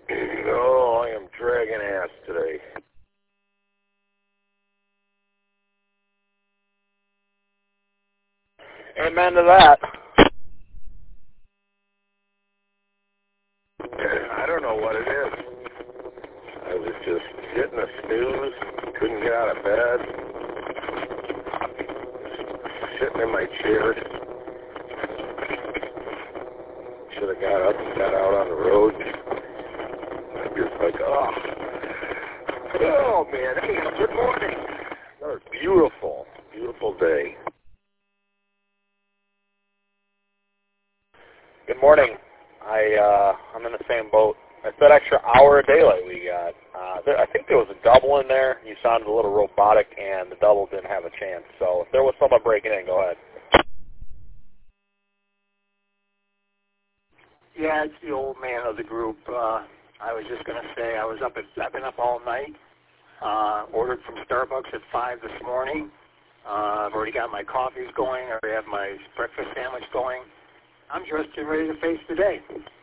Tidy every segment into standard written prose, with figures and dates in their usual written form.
Oh, I am dragging ass today. Amen to that. I don't know what it is. I was just hitting a snooze, couldn't get out of bed, sitting in my chair. Should have got up and got out on the road. I'm just like, oh man, hey, good morning. Another beautiful, beautiful day. Good morning. I'm in the same boat. It's that extra hour of daylight we got. I think there was a double in there. You sounded a little robotic, and the double didn't have a chance. So if there was someone breaking in, go ahead. Yeah, it's the old man of the group. I was just going to say I've been up all night. Ordered from Starbucks at 5 this morning. I've already got my coffees going. I already have my breakfast sandwich going. I'm just getting ready to face the day.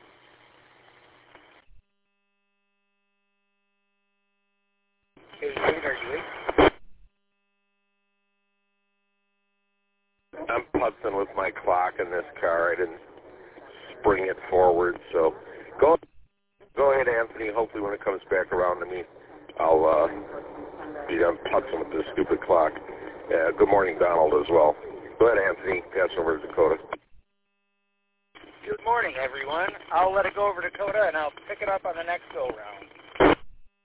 I'm putzing with my clock in this car. I didn't spring it forward, so go ahead, Anthony. Hopefully when it comes back around to me, I'll be done putzing with this stupid clock. Good morning, Donald, as well. Go ahead, Anthony. Pass over to Dakota. Good morning, everyone. I'll let it go over to Dakota, and I'll pick it up on the next go-round.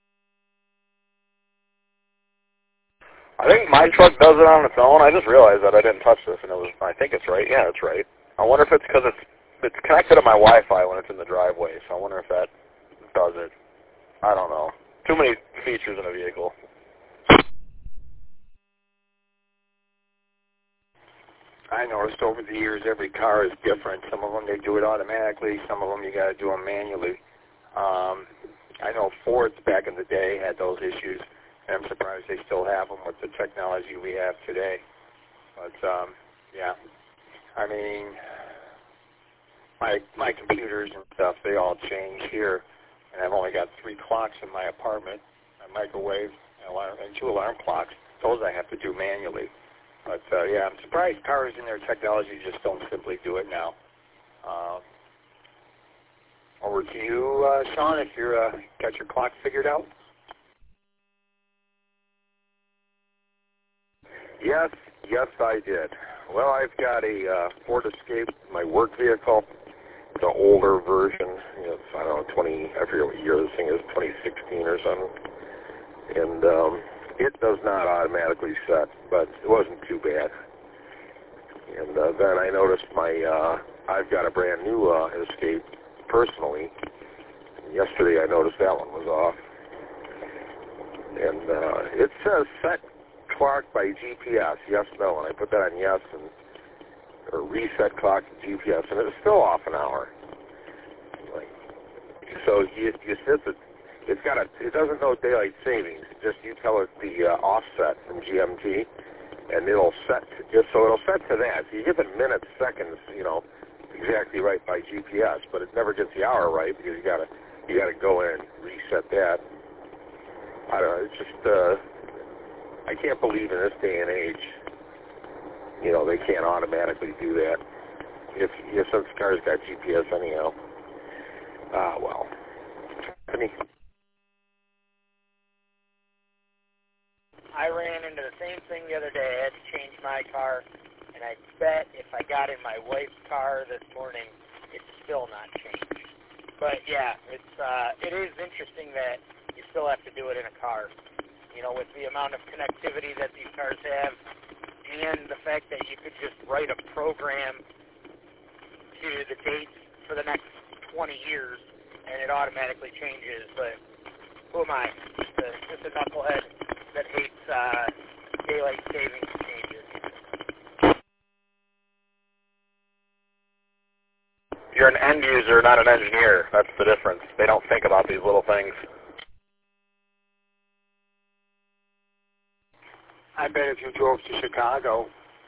I think my truck does it on its own. I just realized that I didn't touch this, and I think it's right. Yeah, it's right. I wonder if it's because it's connected to my Wi-Fi when it's in the driveway, so I wonder if that does it. I don't know. Too many features in a vehicle. I noticed over the years every car is different. Some of them they do it automatically. Some of them you got to do them manually. I know Fords back in the day had those issues, and I'm surprised they still have them with the technology we have today. But yeah, I mean, my computers and stuff, they all change here, and I've only got 3 clocks in my apartment: a microwave, and 2 alarm clocks. Those I have to do manually. But, yeah, I'm surprised cars and their technology just don't simply do it now. Over to you, Sean, if you're got your clock figured out. Yes, I did. Well, I've got a Ford Escape, my work vehicle, the older version. It's, I don't know, I forget what year this thing is, 2016 or something. And it does not automatically set, but it wasn't too bad. And then I noticed I've got a brand new Escape personally. Yesterday I noticed that one was off. And it says set clock by GPS, yes, no, and I put that on yes, or reset clock GPS, and it's still off an hour. So you set the, it doesn't know daylight savings. Just you tell it the offset from GMT, and it'll set to that. So you get the minutes, seconds, exactly right by GPS, but it never gets the hour right because you gotta go in and reset that. I don't know. It's just I can't believe in this day and age, they can't automatically do that. If since the car's got GPS anyhow. Well. I ran into the same thing the other day. I had to change my car, and I bet if I got in my wife's car this morning, it's still not changed. But yeah, it is interesting that you still have to do it in a car. With the amount of connectivity that these cars have, and the fact that you could just write a program to the dates for the next 20 years, and it automatically changes. But who am I? Just a knucklehead that hates daylight savings changes. You're an end user, not an engineer. That's the difference. They don't think about these little things. I bet if you drove to Chicago,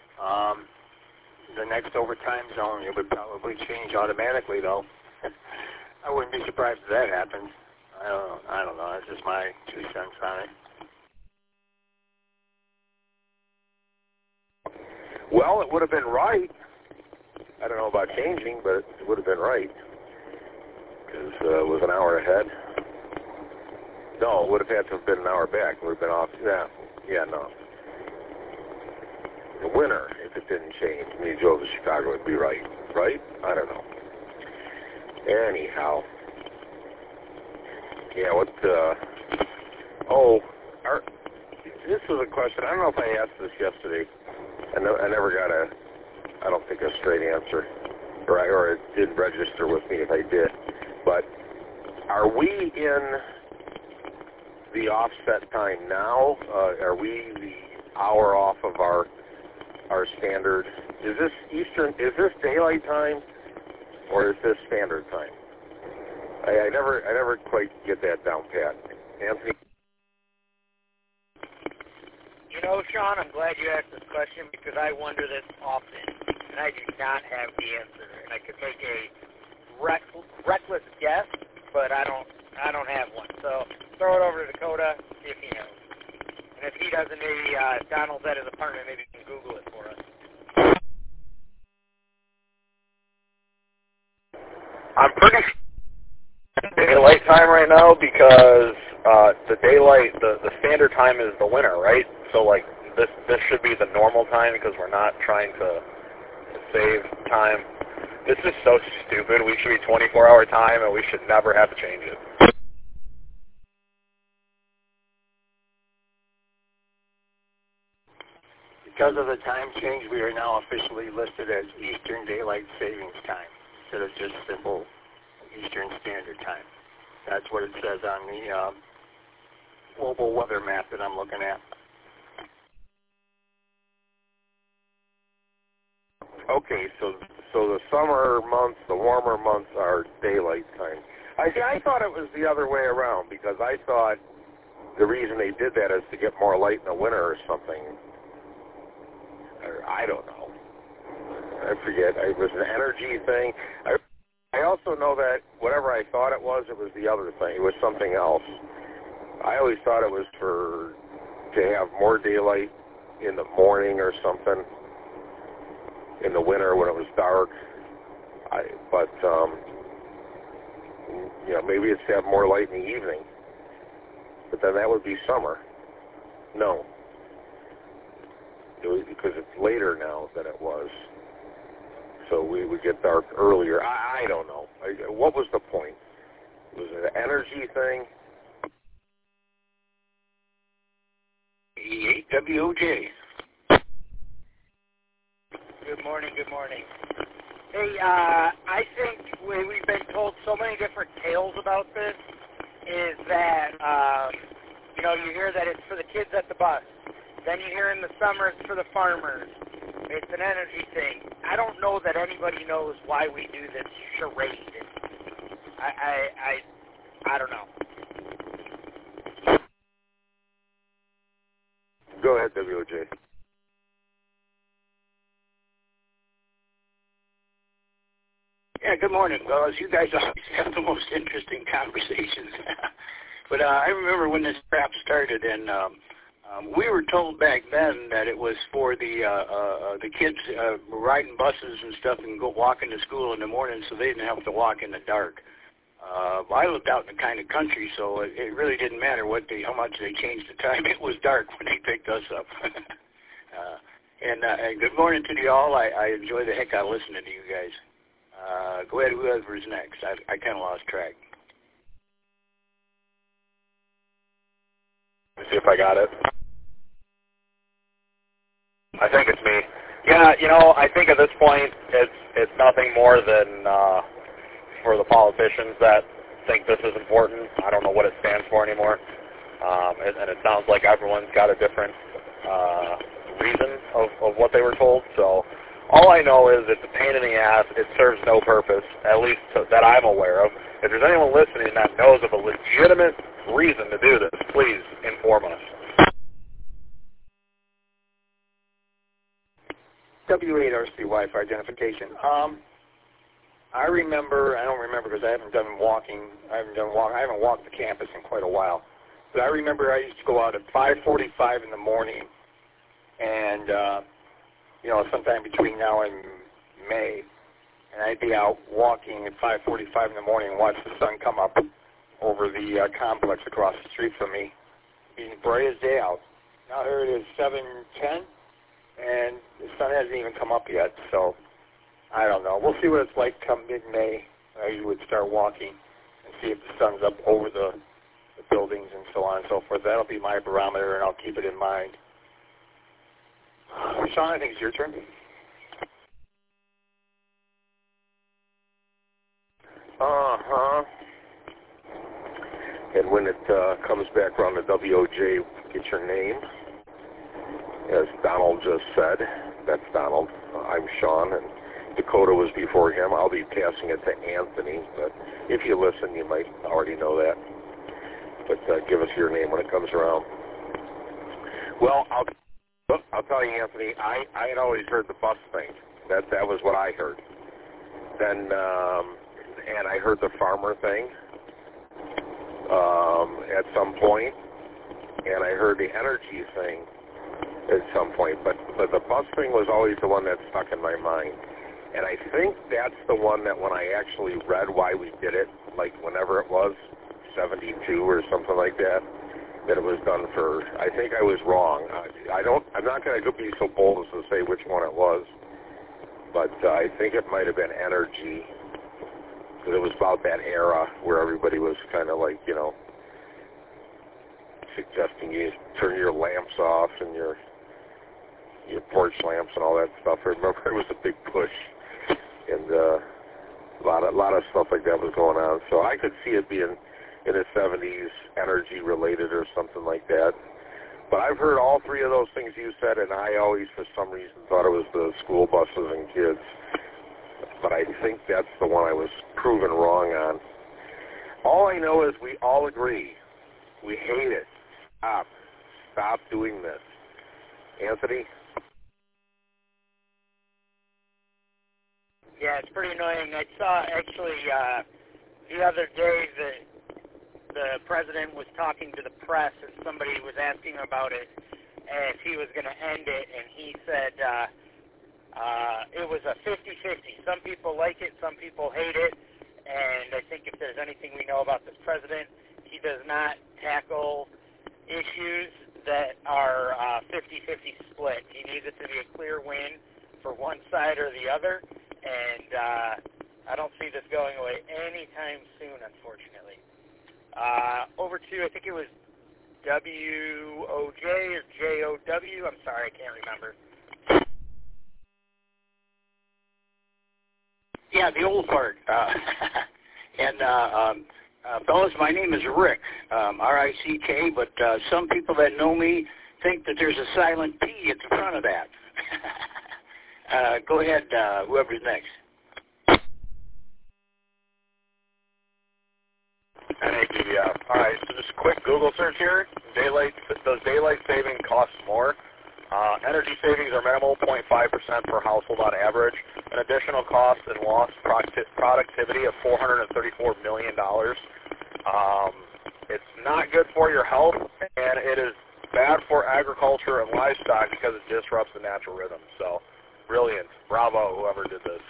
the next overtime zone, it would probably change automatically, though. I wouldn't be surprised if that happens. I don't know. That's just my 2 cents on it. Well, it would have been right. I don't know about changing, but it would have been right. Because it was an hour ahead. No, it would have had to have been an hour back. It would have been off. Yeah, no. The winner, if it didn't change, me drove to Chicago, would be right. Right? I don't know. Anyhow. Yeah, this was a question. I don't know if I asked this yesterday. I never got I don't think a straight answer. Or it didn't register with me if I did. But are we in the offset time now? Are we the hour off of our standard? Is this Eastern? Is this daylight time, or is this standard time? I never quite get that down pat. Anthony. You know, Sean, I'm glad you asked this question because I wonder this often, and I do not have the answer. And I could make a reckless guess, but I don't have one. So throw it over to Dakota, see if he knows. And if he doesn't, maybe Donald's at his apartment. Maybe he can Google it for us. I'm pretty sure daylight time right now because the standard time is the winter, right? So like this should be the normal time because we're not trying to save time. This is so stupid. We should be 24-hour time, and we should never have to change it. Because of the time change, we are now officially listed as Eastern Daylight Savings Time instead of just simple Eastern Standard Time. That's what it says on the global weather map that I'm looking at. Okay, so the summer months, the warmer months are daylight time. I thought it was the other way around because I thought the reason they did that is to get more light in the winter or something. Or I don't know. I forget. It was an energy thing. I also know that whatever I thought it was the other thing. It was something else. I always thought it was to have more daylight in the morning or something. In the winter when it was dark, but maybe it's to have more light in the evening. But then that would be summer. No, because it's later now than it was, so we would get dark earlier. I don't know. What was the point? Was it an energy thing? WOJ. Good morning. Hey, I think we've been told so many different tales about this is that, you hear that it's for the kids at the bus. Then you hear in the summer it's for the farmers. It's an energy thing. I don't know that anybody knows why we do this charade. I don't know. Go ahead, WOJ. Yeah, good morning. Well, as you guys always have the most interesting conversations. But I remember when this crap started, and we were told back then that it was for the kids riding buses and stuff and go walking to school in the morning so they didn't have to walk in the dark. I lived out in the kind of country, so it really didn't matter how much they changed the time. It was dark when they picked us up. And good morning to you all. I enjoy the heck out of listening to you guys. Go ahead, whoever's next. I kind of lost track. Let me see if I got it. I think it's me. Yeah, I think at this point it's nothing more than for the politicians that think this is important. I don't know what it stands for anymore. And it sounds like everyone's got a different reason of what they were told. So all I know is it's a pain in the ass. It serves no purpose, at least that I'm aware of. If there's anyone listening that knows of a legitimate reason to do this, please inform us. W8RC Wi-Fi identification. I don't remember because I haven't walked the campus in quite a while. But I remember I used to go out at 5:45 in the morning, and sometime between now and May, and I'd be out walking at 5:45 in the morning and watch the sun come up over the complex across the street from me. Being bright as day out. Now here it is 7:10, and the sun hasn't even come up yet. So I don't know. We'll see what it's like come mid-May. I would start walking and see if the sun's up over the buildings and so on and so forth. That'll be my barometer, and I'll keep it in mind. Sean, I think it's your turn. Uh-huh. And when it comes back around to WOJ, get your name. As Donald just said, that's Donald. I'm Sean, and Dakota was before him. I'll be passing it to Anthony, but if you listen, you might already know that. But give us your name when it comes around. Well, I'll tell you, Anthony, I had always heard the bus thing. That was what I heard. Then, and I heard the farmer thing at some point, and I heard the energy thing at some point. But the bus thing was always the one that stuck in my mind. And I think that's the one that when I actually read why we did it, like whenever it was, 72 or something like that it was done for, I think I was wrong. I'm not going to be so bold as to say which one it was, but I think it might have been energy, because it was about that era where everybody was kind of like, suggesting you turn your lamps off and your porch lamps and all that stuff. I remember it was a big push, and a lot of stuff like that was going on. So I could see it being in the 70s, energy related or something like that. But I've heard all three of those things you said, and I always, for some reason, thought it was the school buses and kids. But I think that's the one I was proven wrong on. All I know is we all agree. We hate it. Stop doing this. Anthony? Yeah, it's pretty annoying. I saw actually the other day that the president was talking to the press, and somebody was asking about it, and he was going to end it, and he said it was a 50-50. Some people like it, some people hate it, and I think if there's anything we know about this president, he does not tackle issues that are 50-50 split. He needs it to be a clear win for one side or the other, and I don't see this going away anytime soon, unfortunately. Over to, I think it was WOJ or JOW. I'm sorry, I can't remember. Yeah, the old part. Fellas, my name is Rick, R-I-C-K, but some people that know me think that there's a silent P at the front of that. Go ahead, whoever's next. NAPDF. All right, so just a quick Google search here. Does daylight saving cost more? Energy savings are minimal, 0.5% per household on average. An additional cost and lost productivity of $434 million. It's not good for your health, and it is bad for agriculture and livestock because it disrupts the natural rhythm. So, brilliant. Bravo, whoever did this.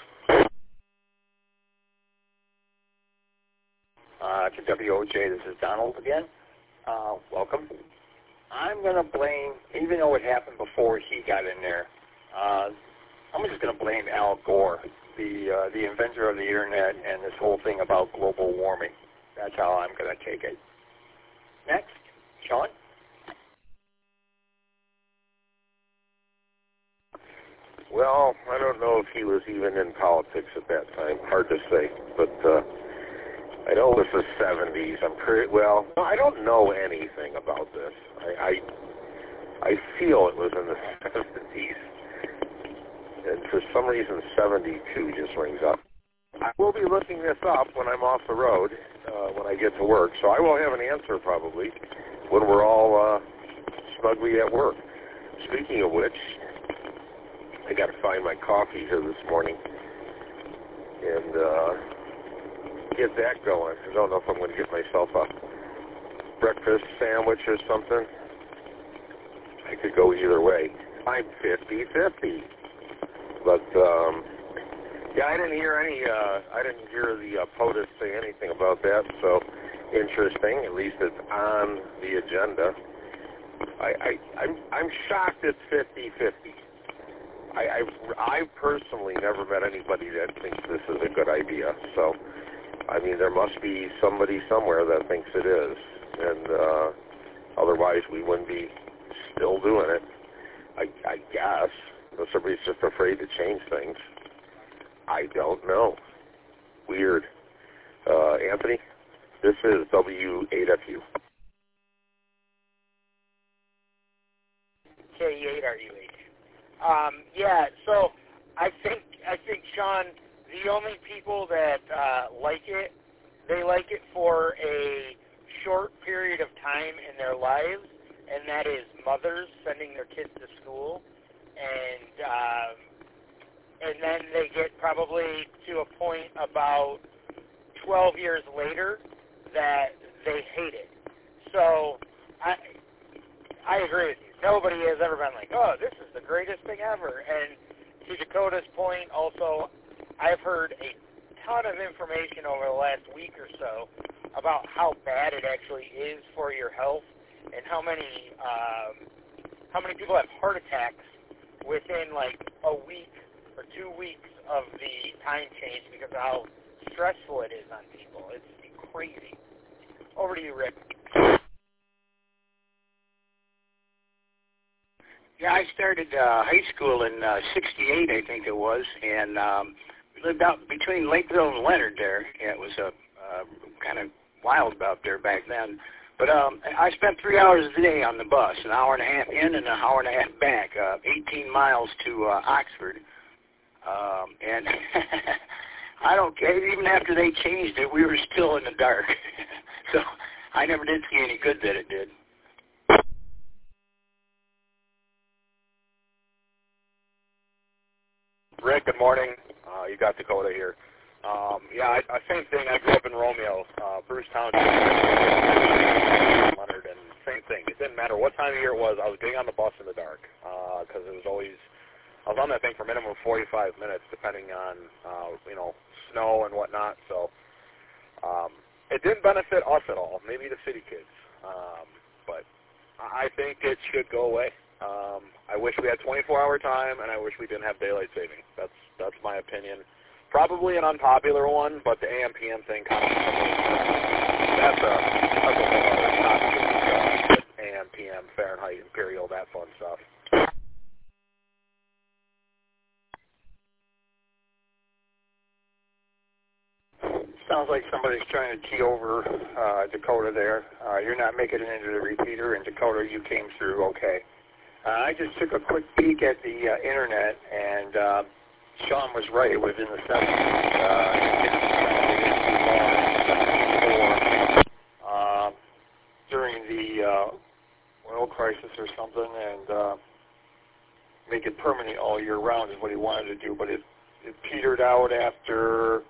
To WOJ, this is Donald again. Welcome. I'm going to blame, even though it happened before he got in there, I'm just going to blame Al Gore, the inventor of the Internet and this whole thing about global warming. That's how I'm going to take it. Next, Sean? Well, I don't know if he was even in politics at that time. Hard to say, but I know it was the 70s. I don't know anything about this. I feel it was in the 70s, and for some reason 72 just rings up. I will be looking this up when I'm off the road, when I get to work, so I will have an answer probably when we're all snugly at work. Speaking of which, I got to find my coffee here this morning. and get that going. I don't know if I'm going to get myself a breakfast sandwich or something. I could go either way. I'm 50-50. But, yeah, I didn't hear the POTUS say anything about that, so interesting. At least it's on the agenda. I'm shocked it's 50-50. I've personally never met anybody that thinks this is a good idea. So, I mean, there must be somebody somewhere that thinks it is, and otherwise we wouldn't be still doing it. I guess, unless everybody's just afraid to change things. I don't know. Weird. Anthony, this is W8FU. K8RUH. Yeah, so I think Sean, the only people that like it, they like it for a short period of time in their lives, and that is mothers sending their kids to school, and then they get probably to a point about 12 years later that they hate it. So I agree with you. Nobody has ever been like, oh, this is the greatest thing ever. And to Dakota's point, also, I've heard a ton of information over the last week or so about how bad it actually is for your health and how many people have heart attacks within like a week or 2 weeks of the time change because of how stressful it is on people. It's crazy. Over to you, Rick. Yeah, I started high school in '68, I think it was, and we lived out between Lakeville and Leonard there. Yeah, it was kind of wild out there back then. But I spent 3 hours a day on the bus, an hour and a half in and an hour and a half back, 18 miles to Oxford. And I don't care, even after they changed it, we were still in the dark. So I never did see any good that it did. Rick, good morning. You got Dakota here. Yeah, same thing. I grew up in Romeo, Bruce Township, Leonard, and same thing. It didn't matter what time of year it was. I was getting on the bus in the dark because it was always, I was on that thing for a minimum of 45 minutes, depending on, snow and whatnot. So it didn't benefit us at all, maybe the city kids. But I think it should go away. I wish we had 24-hour time, and I wish we didn't have daylight savings. That's my opinion. Probably an unpopular one, but the AM/PM thing kind of that's a whole other topic. AM/PM, Fahrenheit, Imperial, that fun stuff. Sounds like somebody's trying to tee over Dakota there. You're not making it into the repeater, and Dakota, you came through okay. I just took a quick peek at the internet, and Sean was right. It was in the 70s. During the oil crisis or something, and make it permanent all year round is what he wanted to do. But it petered out after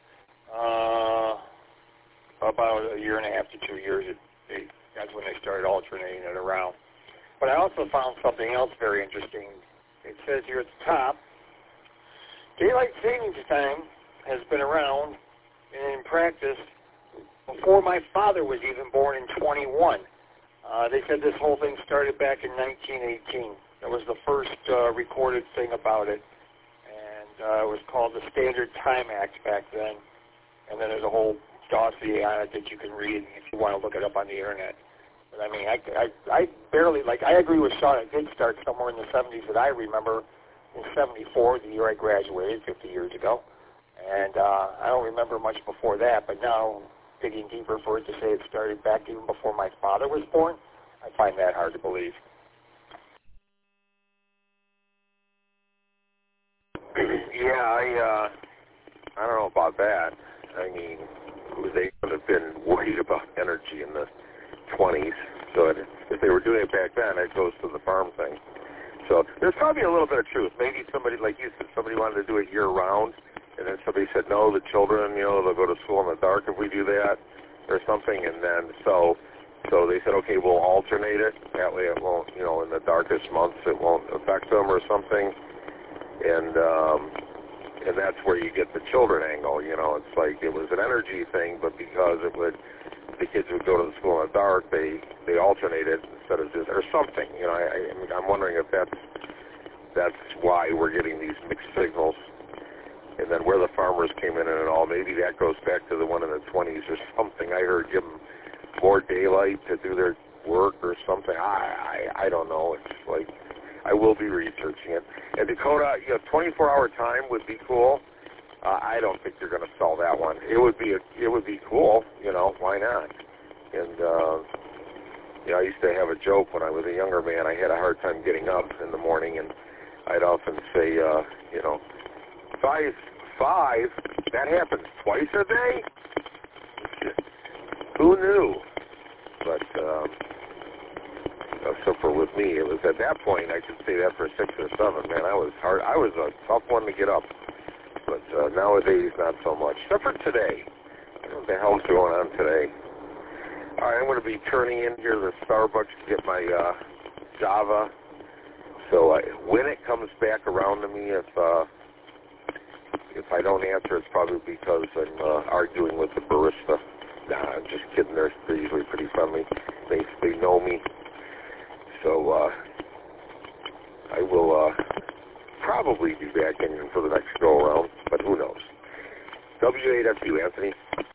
about a year and a half to 2 years. That's when they started alternating it around. But I also found something else very interesting. It says here at the top, daylight savings time has been around in practice before my father was even born in 21. They said this whole thing started back in 1918. That was the first recorded thing about it. And it was called the Standard Time Act back then. And then there's a whole dossier on it that you can read if you want to look it up on the internet. But I mean, I barely, I agree with Sean, it did start somewhere in the 70s that I remember in 74, the year I graduated 50 years ago. And I don't remember much before that, but now digging deeper for it to say it started back even before my father was born, I find that hard to believe. Yeah, I don't know about that. I mean, they would have been worried about energy in the 20s. So if they were doing it back then, it goes to the farm thing. So there's probably a little bit of truth. Maybe somebody, like you said, somebody wanted to do it year-round, And then somebody said, no, the children, they'll go to school in the dark if we do that or something. And then so they said, okay, we'll alternate it. That way it won't, in the darkest months it won't affect them or something. And that's where you get the children angle. It's like it was an energy thing, but because the kids would go to the school in the dark, they alternated instead of just, or something. I'm wondering if that's why we're getting these mixed signals. And then where the farmers came in and all, maybe that goes back to the one in the 20s or something. I heard give them more daylight to do their work or something. I don't know. It's like, I will be researching it. And Dakota, 24-hour time would be cool. I don't think they're going to sell that one. It would be cool. Why not? And I used to have a joke when I was a younger man. I had a hard time getting up in the morning, and I'd often say, 5, that happens twice a day? Who knew? But, so for with me, it was at that point, I could say that for 6 or 7, man, I was a tough one to get up. But nowadays, not so much. Except for today. I don't know what the hell's going on today. All right, I'm going to be turning in here to the Starbucks to get my Java. So when it comes back around to me, if I don't answer, it's probably because I'm arguing with the barista. Nah, I'm just kidding. They're usually pretty friendly. They know me. So I will probably be back in for the next go-around, but who knows. W8FU, Anthony.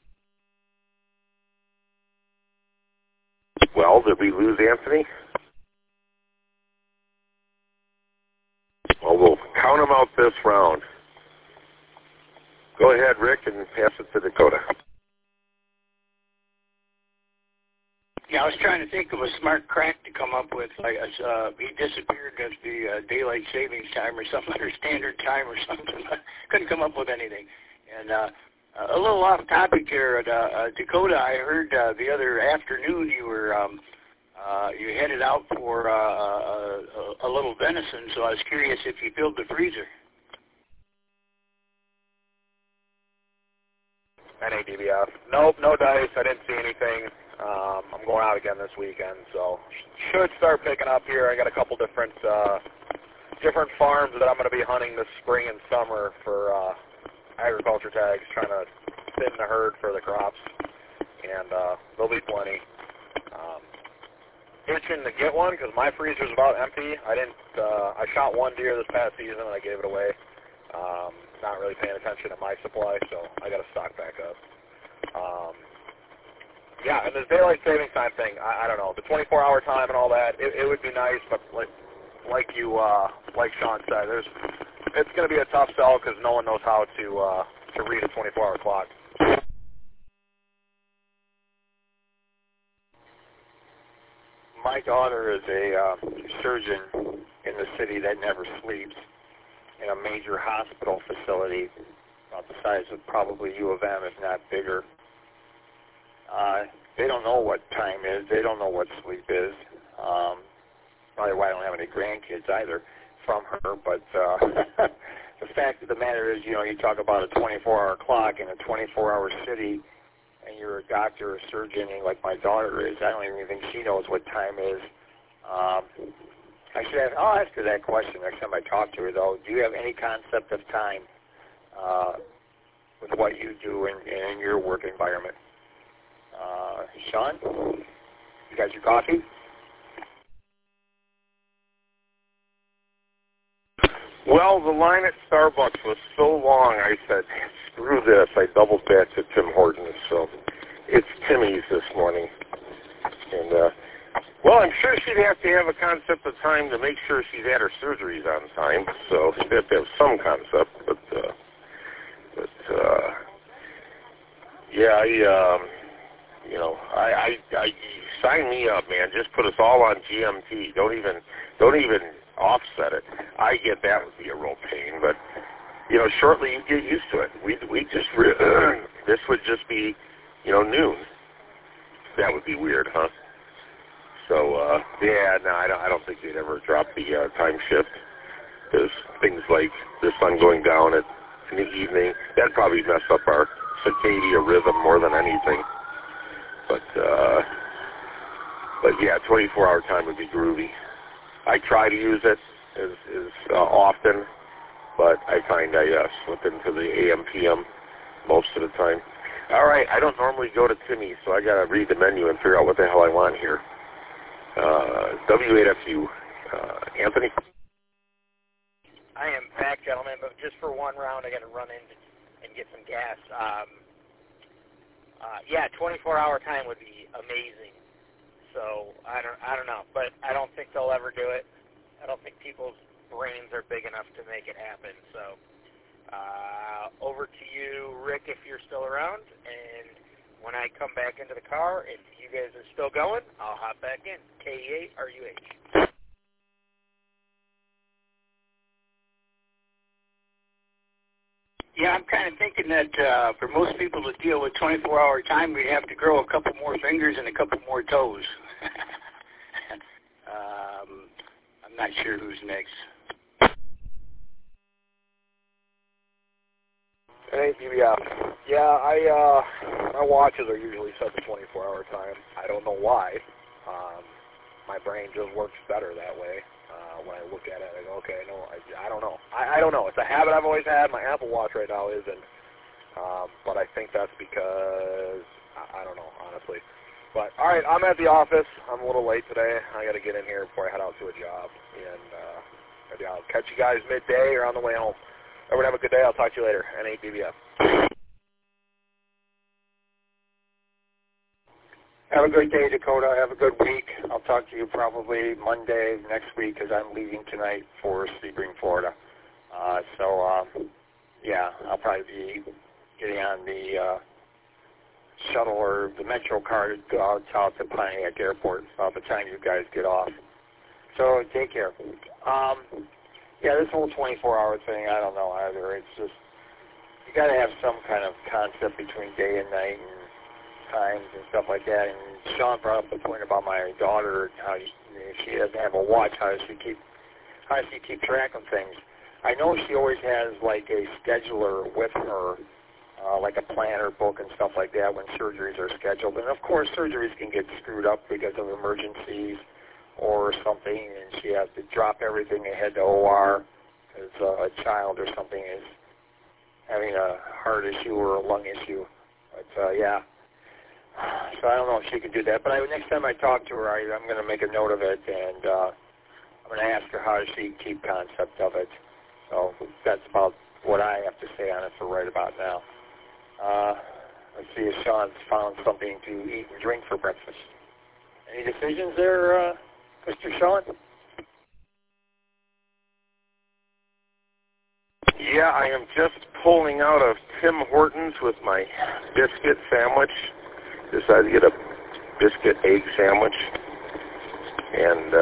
Well, did we lose Anthony? Well, we'll count him out this round. Go ahead, Rick, and pass it to Dakota. Yeah, I was trying to think of a smart crack to come up with. Like, he disappeared at the daylight savings time or something, or standard time or something. Couldn't come up with anything. And a little off topic here, Dakota. I heard the other afternoon you were you headed out for a little venison. So I was curious if you filled the freezer. NADBF. Nope, no dice. I didn't see anything. I'm going out again this weekend, so should start picking up here. I got a couple different farms that I'm going to be hunting this spring and summer for agriculture tags, trying to thin the herd for the crops, and there'll be plenty. Itching to get one because my freezer's about empty. I shot one deer this past season and I gave it away. Not really paying attention to my supply, so I got to stock back up. Yeah, and this daylight savings time thing, I don't know, the 24-hour time and all that, it would be nice, but like Sean said, it's going to be a tough sell because no one knows how to read a 24-hour clock. My daughter is a surgeon in the city that never sleeps in a major hospital facility about the size of probably U of M, if not bigger. They don't know what time is. They don't know what sleep is. Probably why I don't have any grandkids either from her. But the fact of the matter is, you talk about a 24-hour clock in a 24-hour city, and you're a doctor or a surgeon, like my daughter is. I don't even think she knows what time is. I'll ask her that question next time I talk to her, though. Do you have any concept of time with what you do in your work environment? Sean, you got your coffee? Well, the line at Starbucks was so long, I said, screw this. I doubled back to Tim Hortons, so it's Timmy's this morning. And, well, I'm sure she'd have to have a concept of time to make sure she's had her surgeries on time, so she'd have to have some concept, but yeah, I sign me up, man. Just put us all on GMT. Don't even offset it. I get that would be a real pain, but shortly you get used to it. We just this would just be noon. That would be weird, huh? So yeah, no, I don't think they'd ever drop the time shift because things like the sun going down at in the evening. That'd probably mess up our circadian rhythm more than anything. But yeah, 24-hour time would be groovy. I try to use it as often, but I find I slip into the AM, PM most of the time. All right, I don't normally go to Timmy's, so I got to read the menu and figure out what the hell I want here. W8FU. Anthony? I am back, gentlemen, but just for one round, I got to run in and get some gas. Yeah, 24-hour time would be amazing. So I don't know, but I don't think they'll ever do it. I don't think people's brains are big enough to make it happen. So over to you, Rick, if you're still around. And when I come back into the car, if you guys are still going, I'll hop back in. KE8RUH. Yeah, I'm kind of thinking that for most people to deal with 24-hour time, we'd have to grow a couple more fingers and a couple more toes. I'm not sure who's next. Hey, BBF. Yeah, my watches are usually set to 24-hour time. I don't know why. My brain just works better that way. When I look at it, I go, okay, no, I don't know. I don't know. It's a habit I've always had. My Apple Watch right now isn't. But I think that's because, I don't know, honestly. But, all right, I'm at the office. I'm a little late today. I got to get in here before I head out to a job. And maybe I'll catch you guys midday or on the way home. Everyone have a good day. I'll talk to you later. N8BBF. Have a good day, Dakota. Have a good week. I'll talk to you probably Monday next week because I'm leaving tonight for Sebring, Florida. Yeah, I'll probably be getting on the shuttle or the Metro car to go out to Pontiac Airport by the time you guys get off. So take care. Yeah, this whole 24-hour thing, I don't know either. It's just, you got to have some kind of concept between day and night and times and stuff like that. And Sean brought up the point about my daughter, how she doesn't have a watch. How does she keep track of things? I know she always has like a scheduler with her, like a planner book and stuff like that when surgeries are scheduled. And of course, surgeries can get screwed up because of emergencies or something, and she has to drop everything and head to OR because a child or something is having a heart issue or a lung issue. But yeah. So I don't know if she could do that. But next time I talk to her, I'm going to make a note of it, and I'm going to ask her how does she keep concept of it. So that's about what I have to say on it for right about now. Let's see if Sean's found something to eat and drink for breakfast. Any decisions there, Mr. Sean? Yeah, I am just pulling out of Tim Hortons with my biscuit sandwich. Decided to get a biscuit egg sandwich, and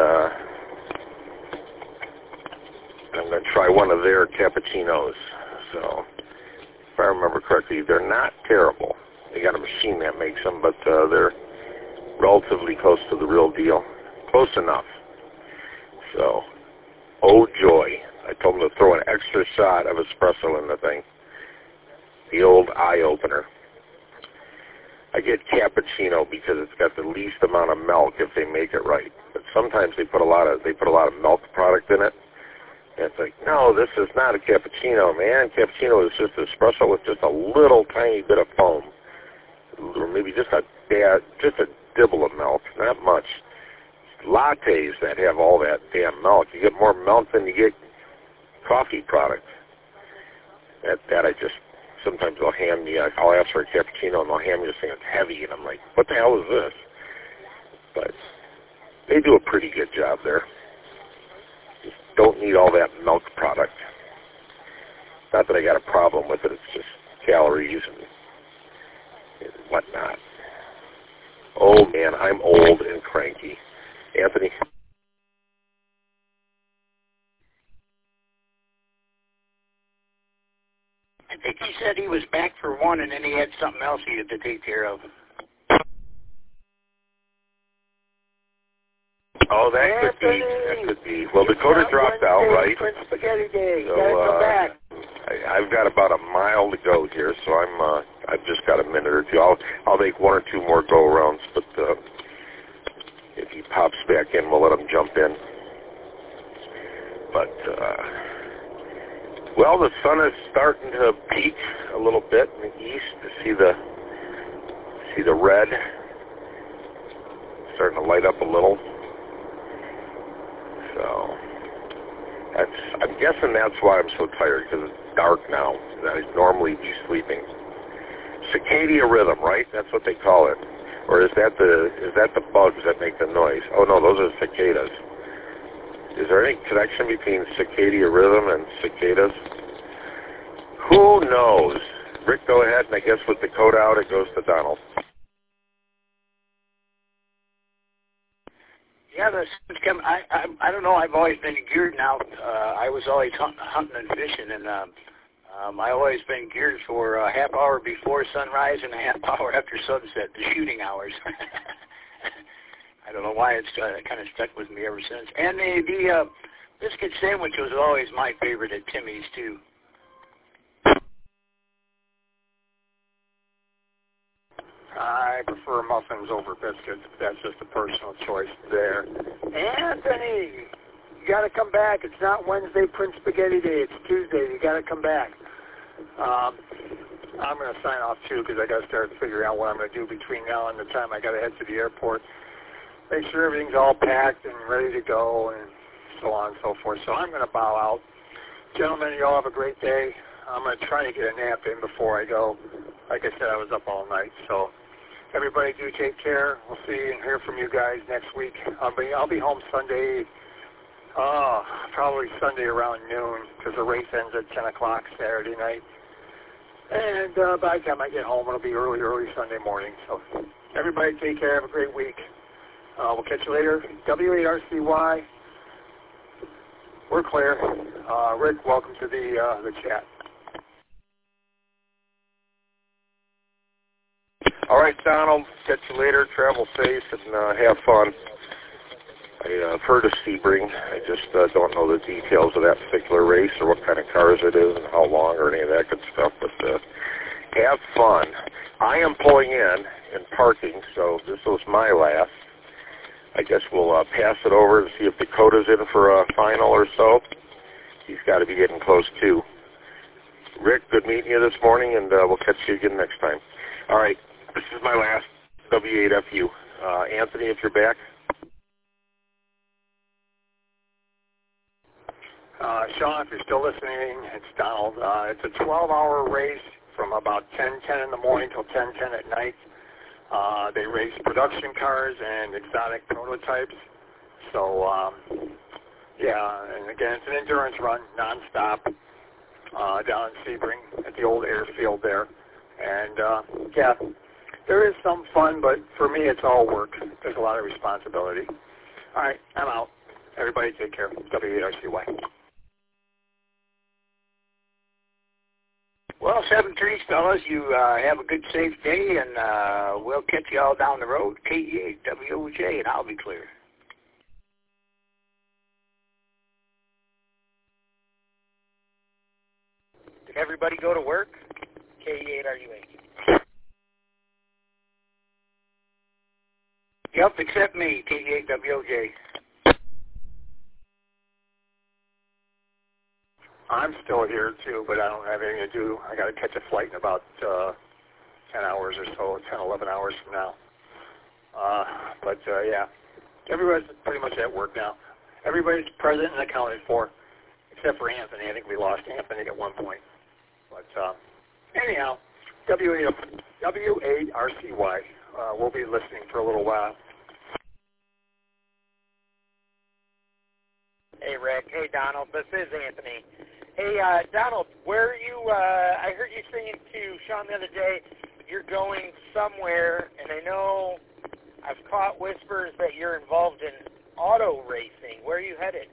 I'm going to try one of their cappuccinos. So, if I remember correctly, they're not terrible. They got a machine that makes them, but they're relatively close to the real deal. Close enough. So, oh joy. I told them to throw an extra shot of espresso in the thing. The old eye-opener. I get cappuccino because it's got the least amount of milk if they make it right. But sometimes they put a lot of milk product in it. And it's like, no, this is not a cappuccino, man. Cappuccino is just espresso with just a little tiny bit of foam, or maybe just a dibble of milk, not much. Lattes that have all that damn milk. You get more milk than you get coffee product. That I just, sometimes they'll hand me, I'll ask for a cappuccino and they'll hand me this thing that's heavy, and I'm like, what the hell is this? But they do a pretty good job there. Just don't need all that milk product. Not that I got a problem with it, it's just calories and whatnot. Oh man, I'm old and cranky. Anthony? I think he said he was back for one, and then he had something else he had to take care of. Oh, that could be. Well, Dakota dropped out, right? Spaghetti Day. So, Gotta come back. I've got about a mile to go here, so I've just got a minute or two. I'll make one or two more go-arounds, but if he pops back in, we'll let him jump in. But, well, the sun is starting to peak a little bit in the east. See the red starting to light up a little. So I'm guessing that's why I'm so tired, because it's dark now, and I'd normally be sleeping. Circadian rhythm, right? That's what they call it. Or is that the bugs that make the noise? Oh no, those are cicadas. Is there any connection between circadian rhythm and cicadas? Who knows? Rick, go ahead, and I guess with the code out, it goes to Donald. Yeah, the sun's coming. I don't know. I've always been geared now. I was always hunting and fishing, and I've always been geared for a half hour before sunrise and a half hour after sunset, the shooting hours. I don't know why it's kind of stuck with me ever since. And the biscuit sandwich was always my favorite at Timmy's, too. I prefer muffins over biscuits. That's just a personal choice there. Anthony, you got to come back. It's not Wednesday Prince Spaghetti Day. It's Tuesday. You got to come back. I'm going to sign off, too, because I got to start figuring out what I'm going to do between now and the time I got to head to the airport. Make sure everything's all packed and ready to go and so on and so forth. So I'm going to bow out. Gentlemen, you all have a great day. I'm going to try to get a nap in before I go. Like I said, I was up all night. So everybody do take care. We'll see and hear from you guys next week. I'll be home Sunday, probably Sunday around noon, because the race ends at 10 o'clock Saturday night. And by the time I get home, it'll be early Sunday morning. So everybody take care. Have a great week. We'll catch you later. W8RCY. We're clear. Rick, welcome to the chat. All right, Donald. Catch you later. Travel safe and have fun. I've heard of Sebring. I just don't know the details of that particular race or what kind of cars it is and how long or any of that good stuff. But have fun. I am pulling in and parking, so this was my last. I guess we'll pass it over and see if Dakota's in for a final or so. He's got to be getting close, too. Rick, good meeting you this morning, and we'll catch you again next time. All right, this is my last W8FU. Anthony, if you're back. Sean, if you're still listening, it's Donald. It's a 12-hour race from about 10:10 in the morning till 10:10 at night. They race production cars and exotic prototypes. So, yeah, and again, it's an endurance run, nonstop, down in Sebring at the old airfield there. And, yeah, there is some fun, but for me, it's all work. There's a lot of responsibility. All right, I'm out. Everybody take care. W8RCY. Well, 7-3, fellas, you have a good, safe day, and we'll catch you all down the road. KE8, WOJ, and I'll be clear. Did everybody go to work? KE8, RUH. Yep, except me, KE8, WOJ. I'm still here, too, but I don't have anything to do. I got to catch a flight in about 10 hours or so, 10, 11 hours from now. Yeah, everybody's pretty much at work now. Everybody's present and accounted for, except for Anthony. I think we lost Anthony at one point. But anyhow, W8RCY. We'll be listening for a little while. Hey, Rick. Hey, Donald. This is Anthony. Hey, Donald, where are you? I heard you saying to Sean the other day you're going somewhere, and I know I've caught whispers that you're involved in auto racing. Where are you headed?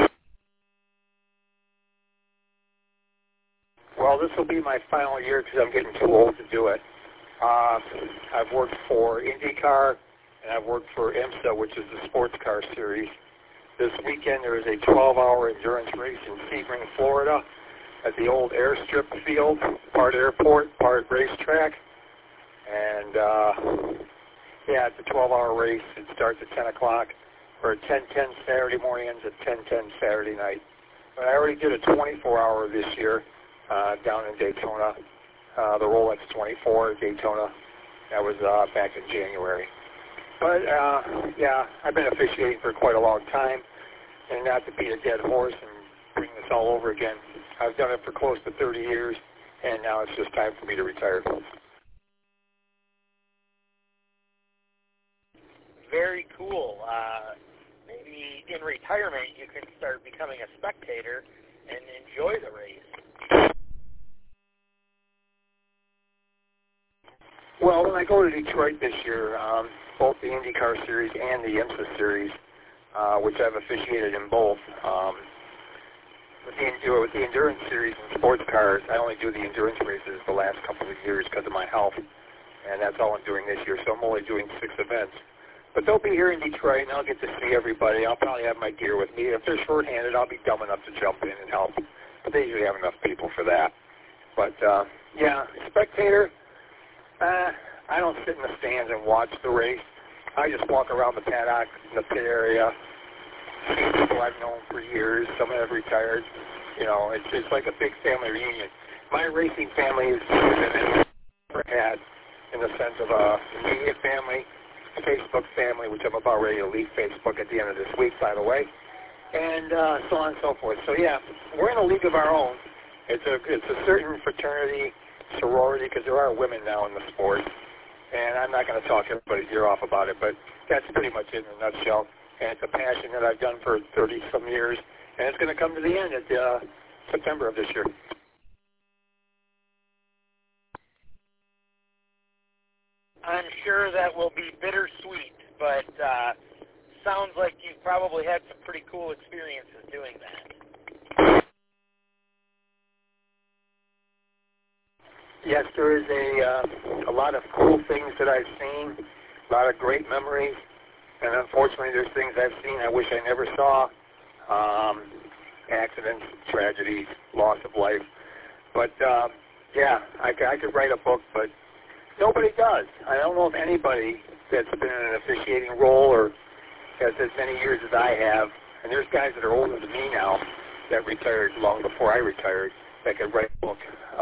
Well, this will be my final year because I'm getting too old to do it. I've worked for IndyCar, and I've worked for IMSA, which is the sports car series. This weekend there is a 12-hour endurance race in Sebring, Florida. at the old airstrip field, part airport, part racetrack. And, yeah, it's a 12-hour race. It starts at 10 o'clock, or at 10:10 Saturday morning, ends at 10:10 Saturday night. But I already did a 24-hour this year down in Daytona, the Rolex 24 at Daytona. That was back in January. But, yeah, I've been officiating for quite a long time, and not to beat a dead horse and bring this all over again. I've done it for close to 30 years, and now it's just time for me to retire. Very cool. Maybe in retirement you can start becoming a spectator and enjoy the race. Well, when I go to Detroit this year, both the IndyCar Series and the IMSA Series, which I've officiated in both, with the Endurance Series and sports cars, I only do the endurance races the last couple of years because of my health, and that's all I'm doing this year, so I'm only doing 6 events. But they'll be here in Detroit, and I'll get to see everybody. I'll probably have my gear with me. If they're short-handed, I'll be dumb enough to jump in and help. But they usually have enough people for that. But, yeah, spectator, I don't sit in the stands and watch the race. I just walk around the paddock in the pit area, see people I've known for years. Some have retired. You know, it's like a big family reunion. My racing family is bigger than I've ever had in the sense of a immediate family, Facebook family, which I'm about ready to leave Facebook at the end of this week, by the way, and so on and so forth. So, yeah, we're in a league of our own. It's a certain fraternity, sorority, because there are women now in the sport, and I'm not going to talk everybody's ear off about it, but that's pretty much it in a nutshell. And it's a passion that I've done for 30-some years, and it's going to come to the end at September of this year. I'm sure that will be bittersweet, but sounds like you've probably had some pretty cool experiences doing that. Yes, there is a lot of cool things that I've seen, a lot of great memories, and unfortunately there's things I've seen I wish I never saw, accidents, tragedies, loss of life. But, yeah, I could write a book, but nobody does. I don't know of anybody that's been in an officiating role or has as many years as I have, and there's guys that are older than me now that retired long before I retired that could write a book.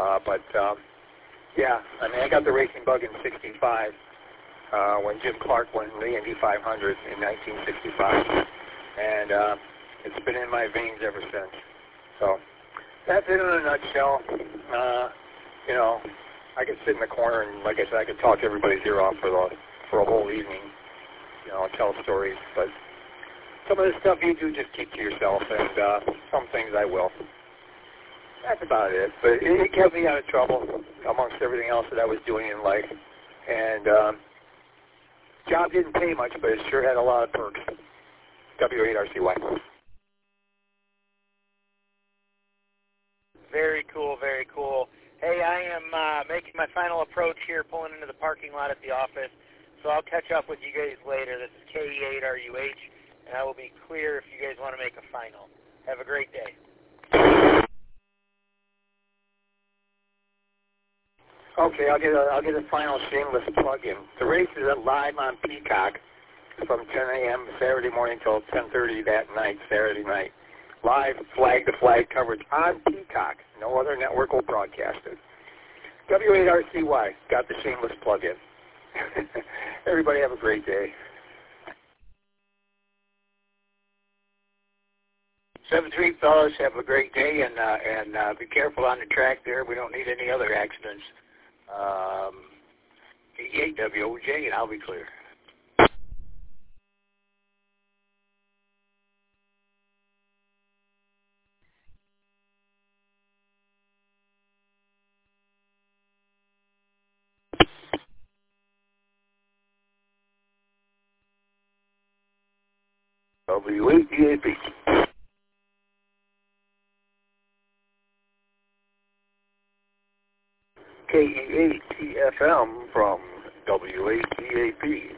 Yeah, I mean, I got the racing bug in '65 when Jim Clark won the Indy 500 in 1965, and it's been in my veins ever since. So that's it in a nutshell. You know, I could sit in the corner and, like I said, I could talk everybody's ear off for a whole evening, you know, tell stories. But some of the stuff you do, just keep to yourself, and some things I will. That's about it. But it kept me out of trouble amongst everything else that I was doing in life. And job didn't pay much, but it sure had a lot of perks. W8RCY. Very cool, very cool. Hey, I am making my final approach here, pulling into the parking lot at the office, so I'll catch up with you guys later. This is KE8RUH, and I will be clear if you guys want to make a final. Have a great day. Okay, I'll get a final shameless plug-in. The race is live on Peacock from 10 a.m. Saturday morning till 10:30 that night, Saturday night. Live flag-to-flag coverage on Peacock. No other network will broadcast it. W8RCY got the shameless plug-in. Everybody have a great day. 7-3, fellas, have a great day, and be careful on the track there. We don't need any other accidents. KE8WOJ, and I'll be clear. W8DAP. KE8TFM from W8DAP.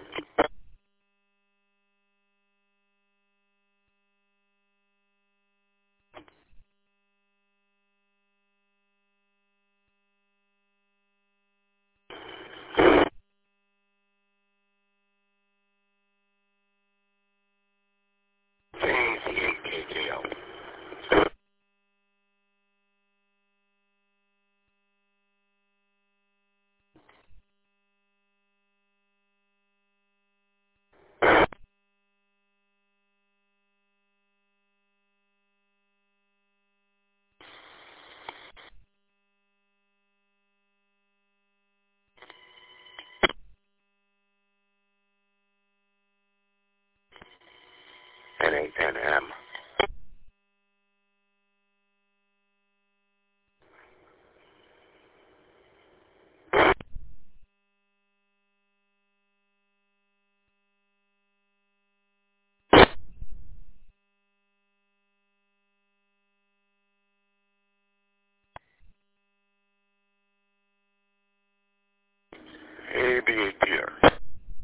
AB8PR.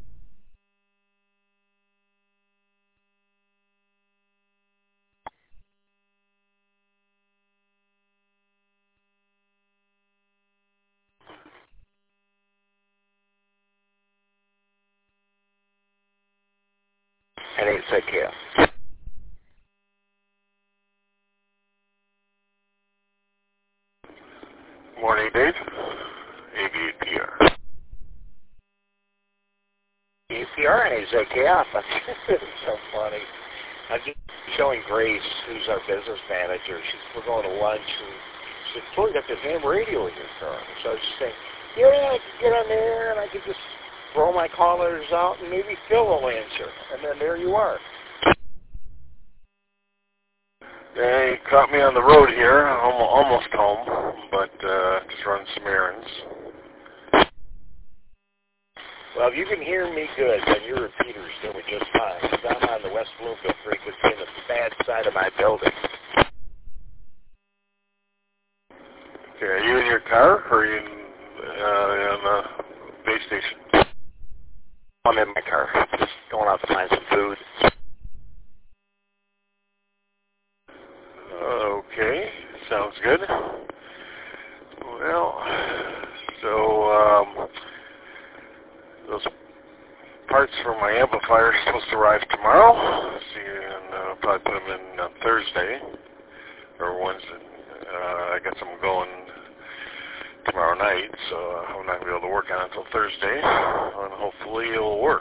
NHZKF. Morning, Dave. AB8PR. APR NHZKF. It's so funny. I'm just showing Grace, who's our business manager. We're going to lunch, and she said, "Boy, you got this ham radio in your car." So I was just saying, yeah, I could get on there, and I could just throw my callers out, and maybe Phil will answer. And then there you are. Yeah, you caught me on the road here. I'm almost home, but just running some errands. Well, if you can hear me good, then your repeater's doing just fine, because I'm on the West Bloomfield frequency in the bad side of my building. Okay, are you in your car, or are you in the base station? I'm in my car, just going out to find some food. Okay, sounds good. Well, so those parts for my amplifier are supposed to arrive tomorrow. See, and I'll probably put them in on Thursday or Wednesday. I got some going tomorrow night, so I'm not going to be able to work on it until Thursday, and hopefully it'll work.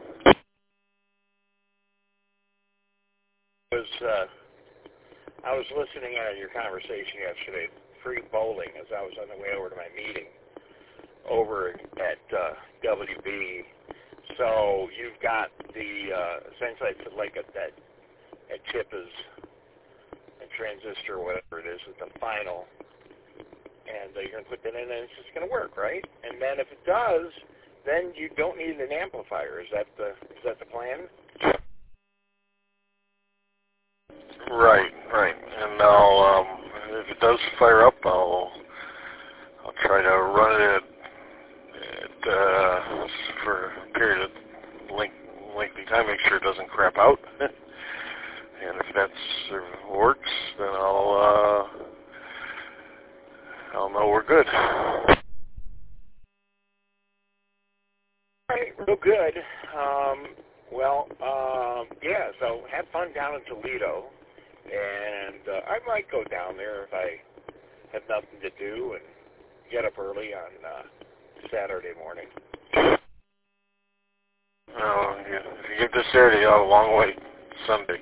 I was listening at your conversation yesterday, free bowling, as I was on the way over to my meeting over at WB. So you've got the, essentially it's like at Chippa's and Transistor, or whatever it is, at the final, and you're going to put that in and it's just going to work, right? And then if it does, then you don't need an amplifier. Is that the plan? Right. And I'll, if it does fire up, I'll try to run it for a period of lengthy time, make sure it doesn't crap out. And if that works, then I'll know we're good. All right, real good. Yeah, so have fun down in Toledo. And I might go down there if I have nothing to do and get up early on Saturday morning. Oh, yeah. If you get this Saturday, you'll have a long wait. Sunday.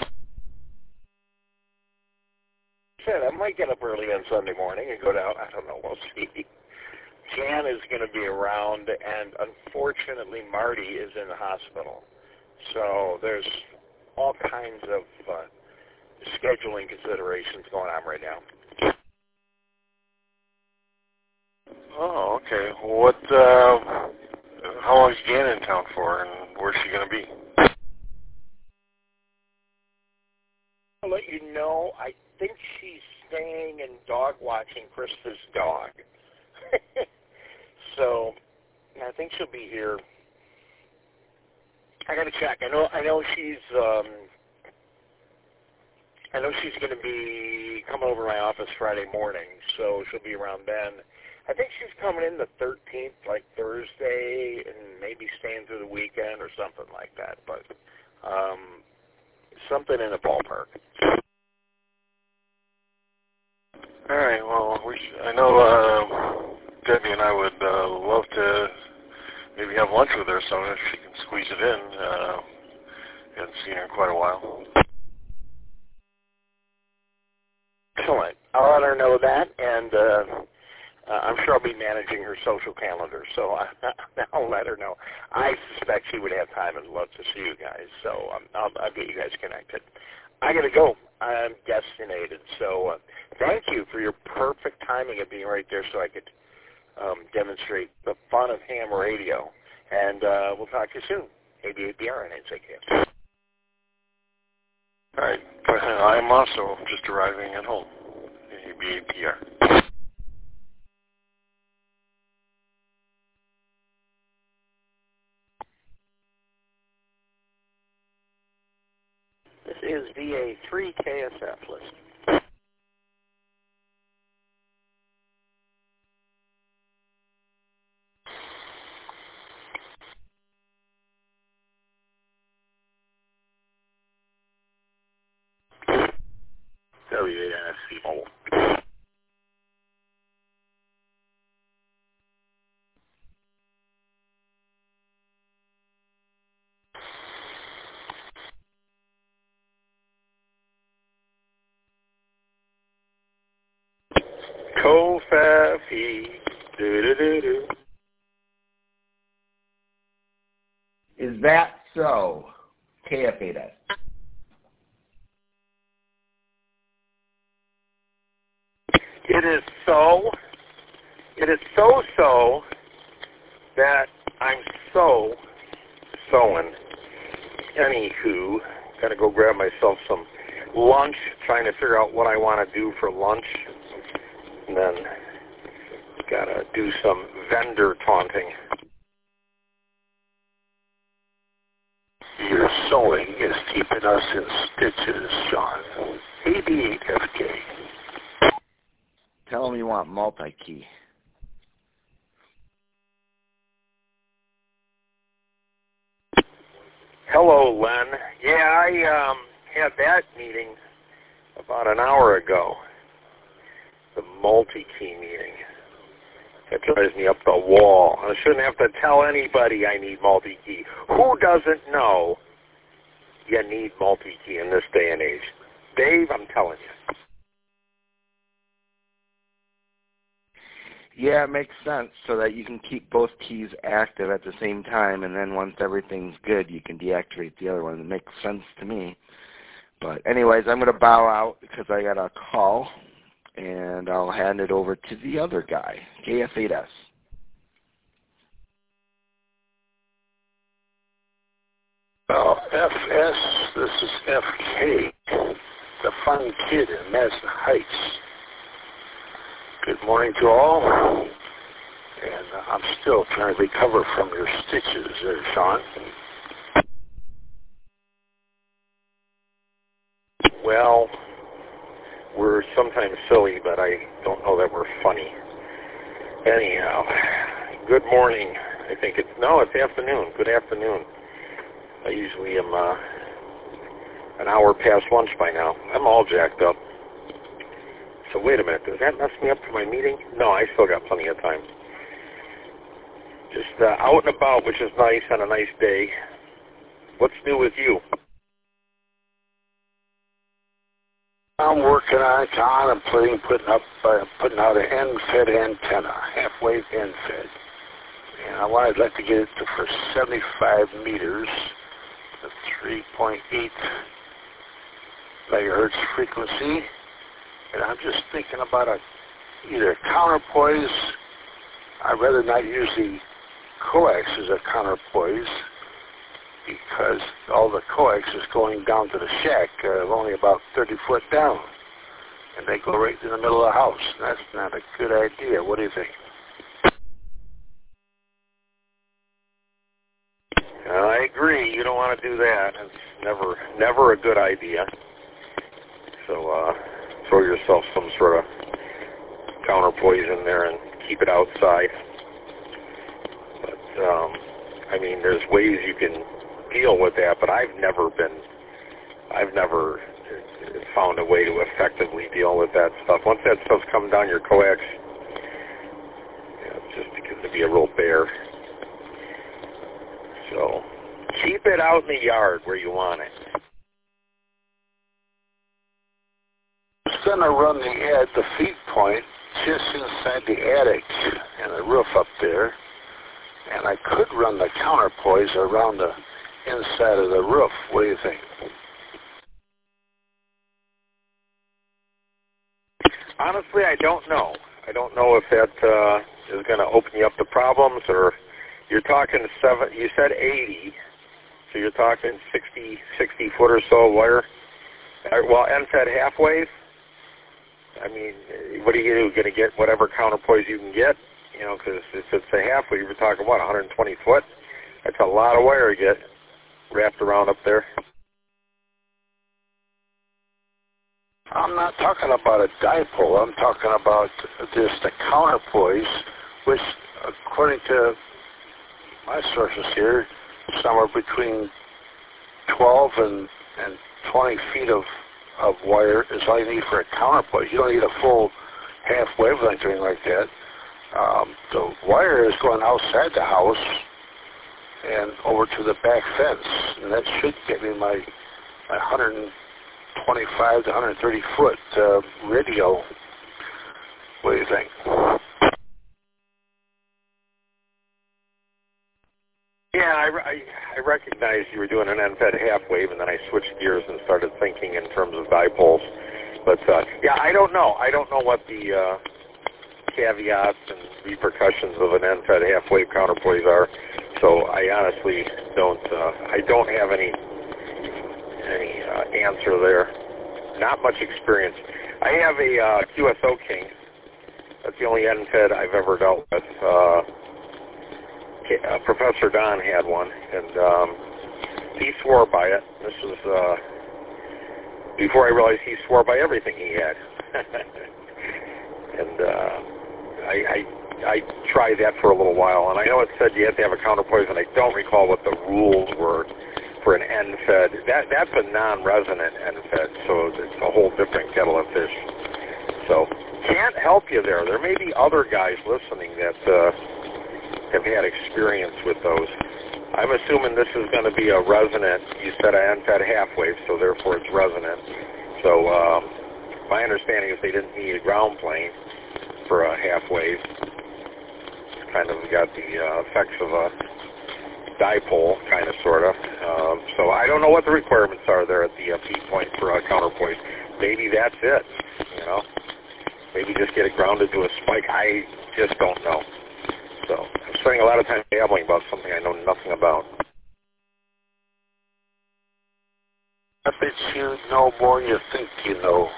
I might get up early on Sunday morning and go down. I don't know. We'll see. Jan is going to be around, and unfortunately, Marty is in the hospital. So there's all kinds of scheduling considerations going on right now. Oh, okay. What? How long is Jan in town for, and where's she going to be? I'll let you know. I think she's staying and dog watching Krista's dog. So I think she'll be here. I got to check. I know she's going to be coming over to my office Friday morning, so she'll be around then. I think she's coming in the 13th, like Thursday, and maybe staying through the weekend or something like that. But something in the ballpark. All right. Well, I know Debbie and I would love to maybe have lunch with her, so if she can squeeze it in. Haven't seen her in quite a while. Excellent. I'll let her know that, and I'm sure I'll be managing her social calendar, so I'll let her know. I suspect she would have time and love to see you guys, so I'll get you guys connected. I got to go. I'm destinated, so thank you for your perfect timing of being right there so I could demonstrate the fun of ham radio, and we'll talk to you soon. AB8PR and NHZKF. All right. I'm also just arriving at home. AB8PR. is VA3 KSF list. WANSC mobile. Kofafi. Do-do-do-do. Is that so? KF8S. It is so that I'm sewing. Anywho, gotta go grab myself some lunch, trying to figure out what I want to do for lunch. And then gotta do some vendor taunting. Your sewing is keeping us in stitches, Sean. AB8FK. Tell them you want multi-key. Hello, Len. Yeah, I had that meeting about an hour ago. The multi-key meeting. That drives me up the wall. I shouldn't have to tell anybody I need multi-key. Who doesn't know you need multi-key in this day and age? Dave, I'm telling you. Yeah, it makes sense so that you can keep both keys active at the same time, and then once everything's good, you can deactivate the other one. It makes sense to me. But anyways, I'm going to bow out because I got a call, and I'll hand it over to the other guy, KF8S. FS, this is FK, the fun kid in Madison Heights. Good morning to all, and I'm still trying to recover from your stitches there, Sean. Well, we're sometimes silly, but I don't know that we're funny. Anyhow, good morning. I think it's afternoon. Good afternoon. I usually am an hour past lunch by now. I'm all jacked up. So wait a minute, does that mess me up for my meeting? No, I still got plenty of time. Just out and about, which is nice on a nice day. What's new with you? I'm working on it, contemplating putting out an end-fed antenna, half-wave end-fed. And I'd like to get it for 75 meters, the 3.8 megahertz frequency. And I'm just thinking about either a counterpoise. I'd rather not use the coax as a counterpoise because all the coax is going down to the shack, only about 30 foot down. And they go right in the middle of the house. That's not a good idea. What do you think? I agree. You don't want to do that. It's never a good idea. So throw yourself some sort of counterpoise in there and keep it outside. But I mean, there's ways you can deal with that, but I've never found a way to effectively deal with that stuff. Once that stuff's come down your coax, it's just begins to be a real bear. So keep it out in the yard where you want it. I was going to run the feed point just inside the attic and the roof up there, and I could run the counterpoise around the inside of the roof. What do you think? Honestly, I don't know. I don't know if that is going to open you up to problems, or you're talking you said 80, so you're talking 60 foot or so wire. Well, end-fed half-wave. I mean, what are you going to get whatever counterpoise you can get? You know, because if it's a half-wave, you're talking, 120 foot? That's a lot of wire to get wrapped around up there. I'm not talking about a dipole. I'm talking about just a counterpoise, which, according to my sources here, somewhere between 12 and 20 feet of wire is all you need for a counterpoise. You don't need a full half wavelength or anything like that. The wire is going outside the house and over to the back fence, and that should get me my 125 to 130 foot radio. What do you think? Yeah, I recognized you were doing an end-fed half wave, and then I switched gears and started thinking in terms of dipoles. But yeah, I don't know. I don't know what the caveats and repercussions of an end-fed half wave counterpoise are. So I honestly don't. I don't have any answer there. Not much experience. I have a QSO King. That's the only end-fed I've ever dealt with. Professor Don had one, and he swore by it. This was before I realized he swore by everything he had. And I tried that for a little while, and I know it said you have to have a counterpoise, and I don't recall what the rules were for an end-fed. That's a non-resonant end-fed, so it's a whole different kettle of fish. So can't help you there. There may be other guys listening that have had experience with those. I'm assuming this is going to be a resonant. You said an end-fed half wave, so therefore it's resonant. So my understanding is they didn't need a ground plane for a half wave. It's kind of got the effects of a dipole, kind of, sort of. So I don't know what the requirements are there at the feed point for a counterpoise. Maybe that's it, you know. Maybe just get it grounded to a spike. I just don't know. So I'm spending a lot of time babbling about something I know nothing about. I bet you know more than you think you know.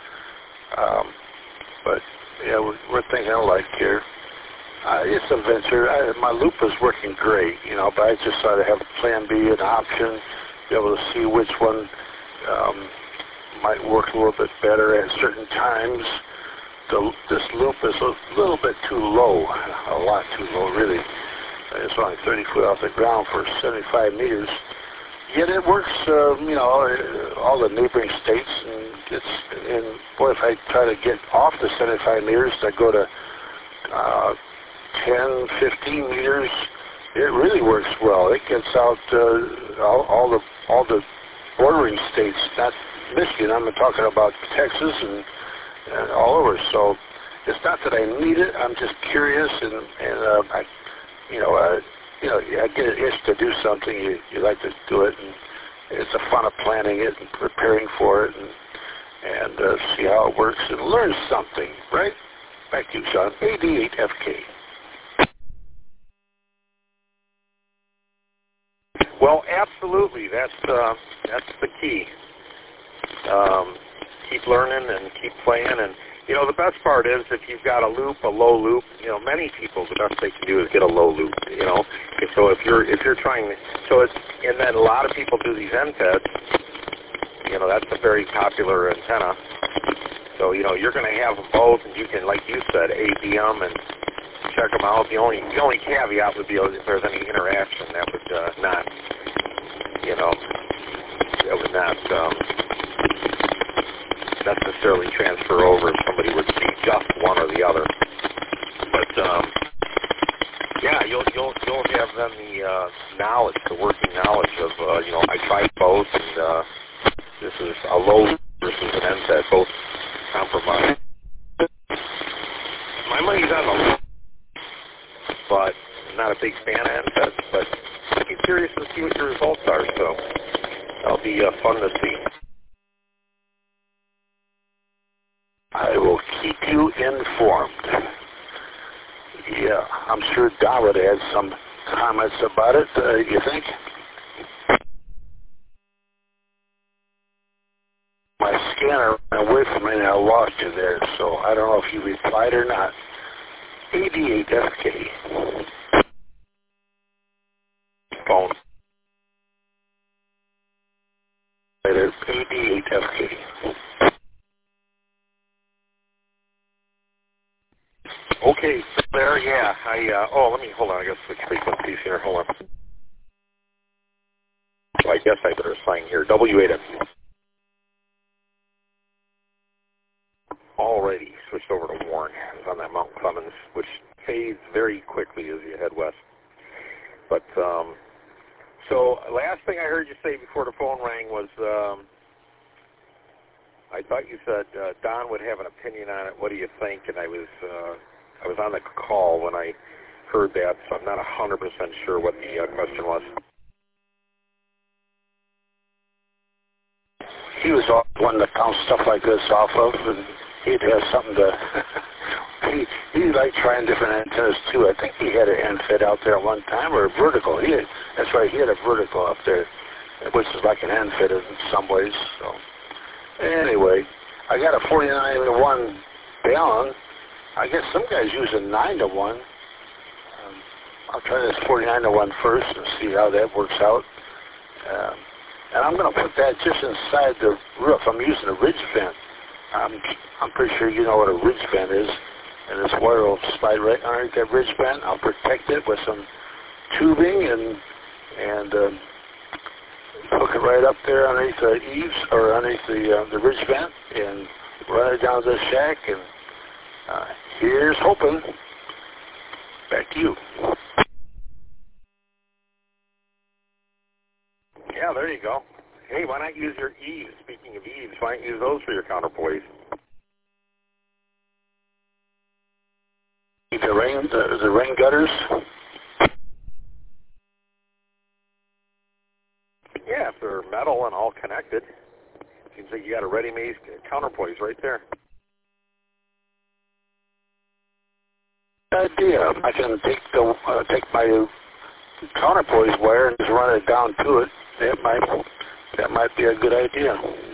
But yeah, we're thinking alike here. It's a venture. My loop is working great, you know, but I just thought I'd have plan B, an option, be able to see which one might work a little bit better at certain times. This loop is a little bit too low, a lot too low, really. It's only 30 foot off the ground for 75 meters. Yet it works, you know, all the neighboring states, and boy, if I try to get off the 75 meters, I go to 10, 15 meters, it really works well. It gets out all the bordering states, not Michigan. I'm talking about Texas and all over. So it's not that I need it. I'm just curious, and I get an itch to do something. You like to do it, and it's the fun of planning it and preparing for it, and see how it works and learn something, right? Back to you, Sean. AD8FK. Well, absolutely. That's the key. Keep learning and keep playing, and you know the best part is if you've got a loop, a low loop. You know, many people the best they can do is get a low loop. You know, so if you're trying, so it's, and then a lot of people do these end-feds. You know, that's a very popular antenna. So you know you're going to have them both, and you can, like you said, AD them and check them out. The only caveat would be if there's any interaction that would not, you know, that would not necessarily transfer over if somebody would see just one or the other. But yeah, you'll have them the knowledge, the working knowledge of you know, I tried both, and this is a low versus an end-fed, both compromised. My money's on the low, but I'm not a big fan of end-feds, but I'd be curious to see what your results are, so that'll be fun to see. I will keep you informed. Yeah, I'm sure Don would add some comments about it, you think? My scanner went away from me and I lost you there, so I don't know if you replied or not. AD8FK. Phone. Later, AD8FK. Okay, there, yeah. Let me, hold on, I got to switch frequencies here, hold on. Well, I guess I better sign here, W8FU. Already switched over to Warren. I was on that Mount Clemens, which fades very quickly as you head west. But, so last thing I heard you say before the phone rang was, I thought you said Don would have an opinion on it. What do you think? And I was on the call when I heard that, so I'm not 100% sure what the question was. He was one that bounced stuff like this off of, and he'd have something to. he liked trying different antennas too. I think he had an end fit out there at one time, or a vertical. That's right, he had a vertical up there, which is like an end fit in some ways. So anyway, I got a 49-to-1 balun. I guess some guys use a 9-to-1. I'll try this 49-to-1 first and see how that works out. And I'm going to put that just inside the roof. I'm using a ridge vent. I'm pretty sure you know what a ridge vent is. And this wire will slide right underneath that ridge vent. I'll protect it with some tubing and hook it right up there underneath the eaves or underneath the ridge vent and run it down to the shack. And here's hoping. Back to you. Yeah, there you go. Hey, why not use your eaves? Speaking of eaves, why not use those for your counterpoise? The rain gutters? Yeah, if they're metal and all connected. Seems like you got a ready-made counterpoise right there. Idea. I can take my counterpoise wire and just run it down to it. That might be a good idea.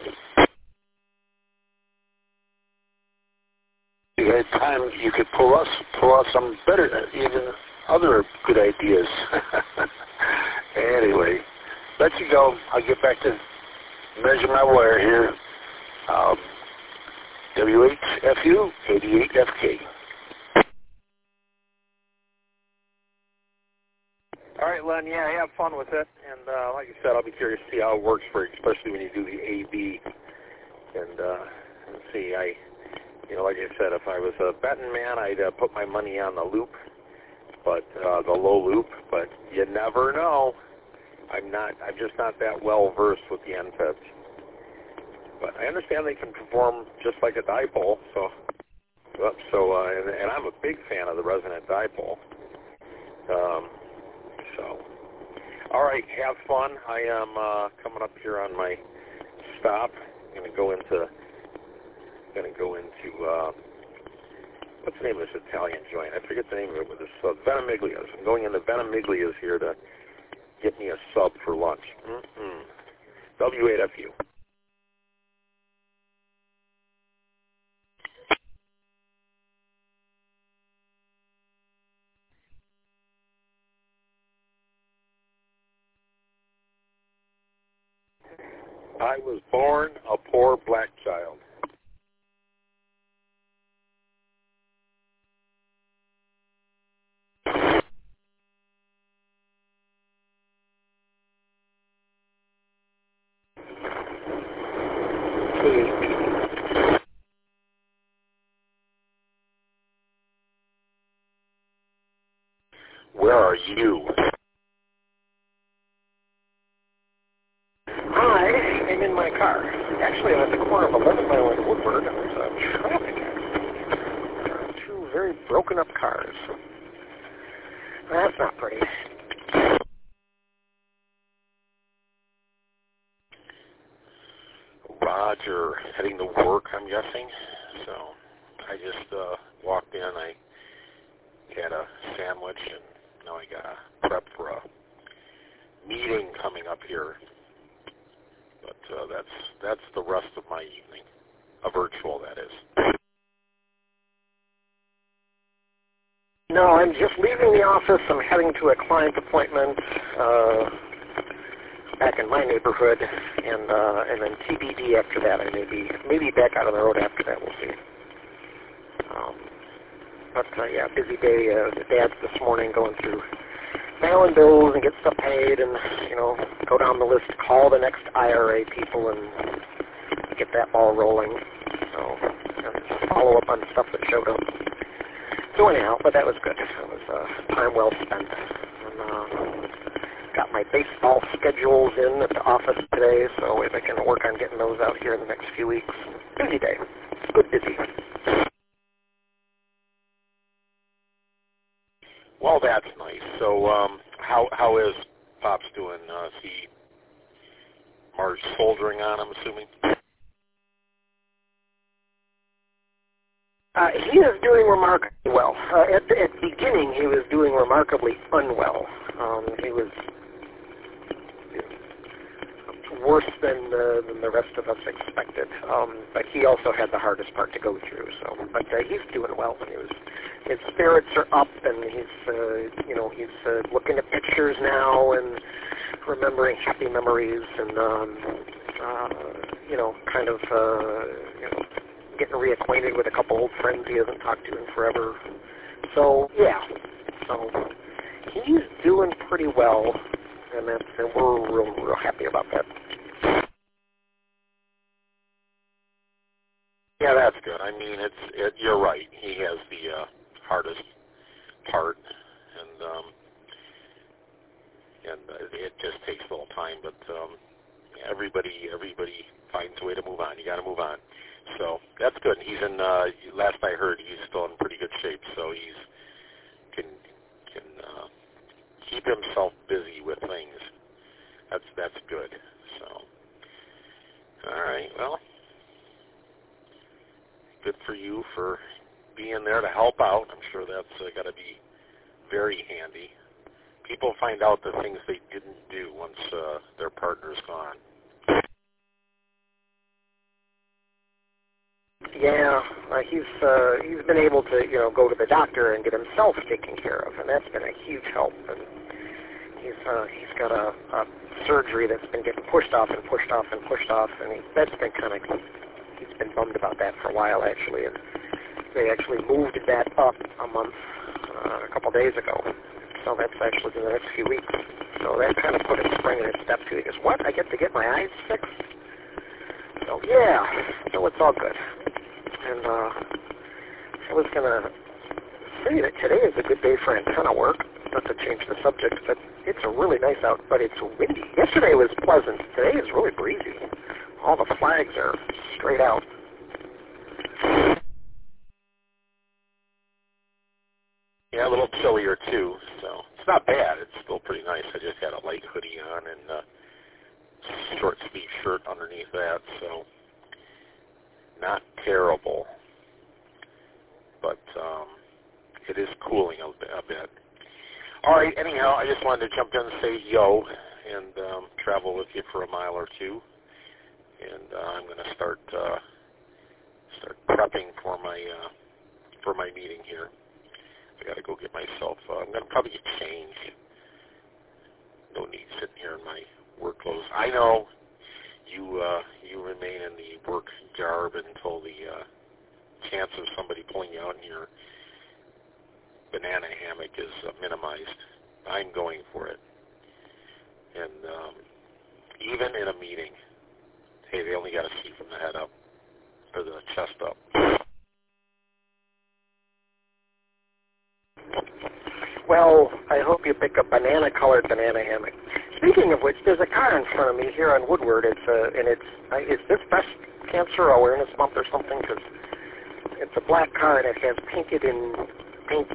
If you had time, you could pull out some better, even other good ideas. Anyway, let you go. I'll get back to measure my wire here. W8FU, 88FK. All right, Len, yeah, have fun with it. And like I said, I'll be curious to see how it works for you, especially when you do the AB. And see, like I said, if I was a betting man, I'd put my money on the loop, but the low loop. But you never know. I'm just not that well versed with the NFETs. But I understand they can perform just like a dipole. And I'm a big fan of the resonant dipole. All right, have fun. I am coming up here on my stop. I'm going to go into what's the name of this Italian joint? I forget the name of it. With this Venimiglia's. I'm going into Venimiglia's here to get me a sub for lunch. W8FU. I was born a poor black child. Where are you? I am in my car. Actually, I'm at the corner of 11 Mile and Woodward, and there's a traffic accident. There are two very broken up cars. That's not pretty. Roger, heading to work, I'm guessing. So I just walked in. I had a sandwich, and now I got to prep for a meeting coming up here. But that's the rest of my evening. A virtual, that is. No, I'm just leaving the office. I'm heading to a client appointment back in my neighborhood, and then TBD after that. I may be back out on the road after that. We'll see. But, yeah, busy day. Dad's this morning going through mailing bills and get stuff paid and, go down the list, call the next IRA people and get that ball rolling. So, follow up on stuff that showed up. So anyhow, but that was good. It was time well spent. And got my baseball schedules in at the office today, so if I can work on getting those out here in the next few weeks. Busy day. Good busy. Well, that's nice. So how is Pops doing? Is he Marge soldering on, I'm assuming? He is doing remarkably well. At the beginning, he was doing remarkably unwell. He was worse than the rest of us expected. But he also had the hardest part to go through. So, but he's doing well. And his spirits are up, and he's looking at pictures now and remembering happy memories, and getting reacquainted with a couple old friends he hasn't talked to in forever. So yeah, so he's doing pretty well, and we're real happy about that. Yeah, that's good. I mean, you're right. He has the hardest part, and it just takes a little time. But everybody finds a way to move on. You got to move on. So that's good. He's in. Last I heard, he's still in pretty good shape. So can keep himself busy with things. That's good. So all right. Well, good for you for being there to help out. I'm sure that's got to be very handy. People find out the things they didn't do once their partner's gone. Yeah, he's been able to go to the doctor and get himself taken care of, and that's been a huge help. And he's got a surgery that's been getting pushed off, and that's been he's been bummed about that for a while actually, and they actually moved that up a month a couple days ago. So that's actually in the next few weeks. So that kind of put a spring in his step too. He goes, "What? I get to get my eyes fixed?" So yeah, so it's all good. And I was going to say that today is a good day for antenna work. Not to change the subject, but it's a really nice out, but it's windy. Yesterday was pleasant. Today is really breezy. All the flags are straight out. Yeah, a little chillier too, so it's not bad. It's still pretty nice. I just had a light hoodie on and short sleeve shirt underneath that, so not terrible, but it is cooling a bit. All right, anyhow, I just wanted to jump in and say yo and travel with you for a mile or two, and I'm going to start prepping for my meeting here. I got to go get myself. I'm going to probably get changed. No need sitting here in my work clothes. I know you remain in the work garb until the chance of somebody pulling you out in your banana hammock is minimized. I'm going for it. And even in a meeting, hey, they only got to see from the head up or the chest up. Well, I hope you pick a banana-colored banana hammock. Speaking of which, there's a car in front of me here on Woodward. It's this Breast Cancer Awareness Month or something? Because it's a black car and it has painted in pink,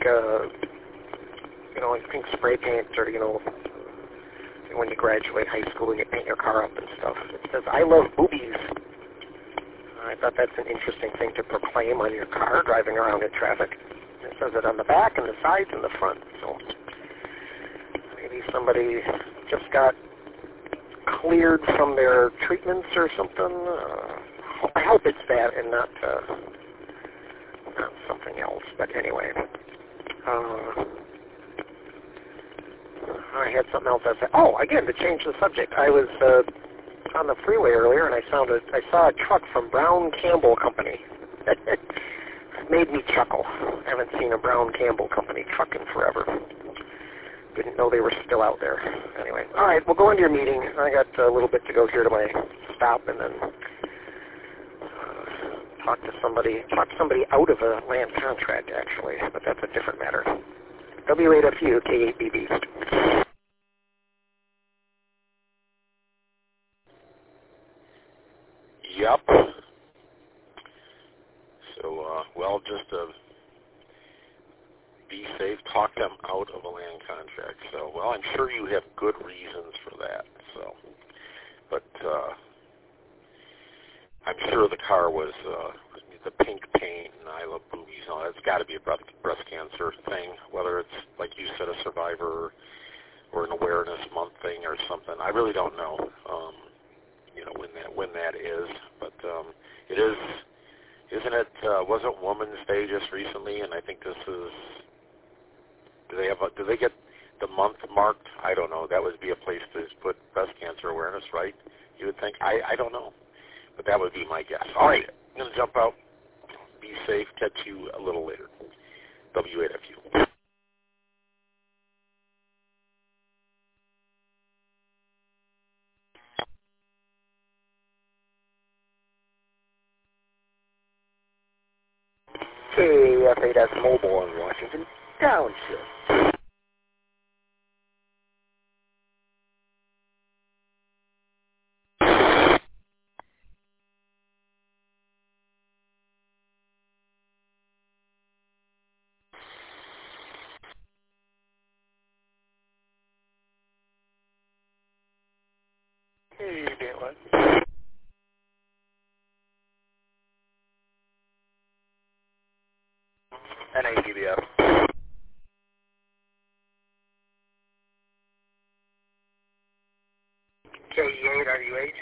like pink spray paint, or when you graduate high school and you paint your car up and stuff. It says, "I love boobies." I thought that's an interesting thing to proclaim on your car driving around in traffic. It says it on the back and the sides and the front. So maybe somebody just got cleared from their treatments or something. I hope it's that and not something else. But anyway, I had something else I said. Oh, again, to change the subject, I was on the freeway earlier and I saw a truck from Brown Campbell Company. made me chuckle. I haven't seen a Brown Campbell Company truck in forever. Didn't know they were still out there. Anyway, all right, we'll go into your meeting. I got a little bit to go here to my stop, and then talk somebody out of a land contract, actually, but that's a different matter. W8FU, K8BB. Yep. So, well, just to be safe, talk them out of a land contract. So, well, I'm sure you have good reasons for that. So, but I'm sure the car was the pink paint and I love boobies and all that. It's got to be a breast cancer thing, whether it's, like you said, a survivor or an awareness month thing or something. I really don't know, when that is. But it is, isn't it, wasn't Women's Day just recently? And I think this is, do they get the month marked? I don't know. That would be a place to put breast cancer awareness, right? You would think. I don't know. But that would be my guess. All right, I'm going to jump out. Be safe. Catch you a little later. W8FU. KF8S Mobile in Washington Township. Hey, Daylight. NADBF. KE8RUH.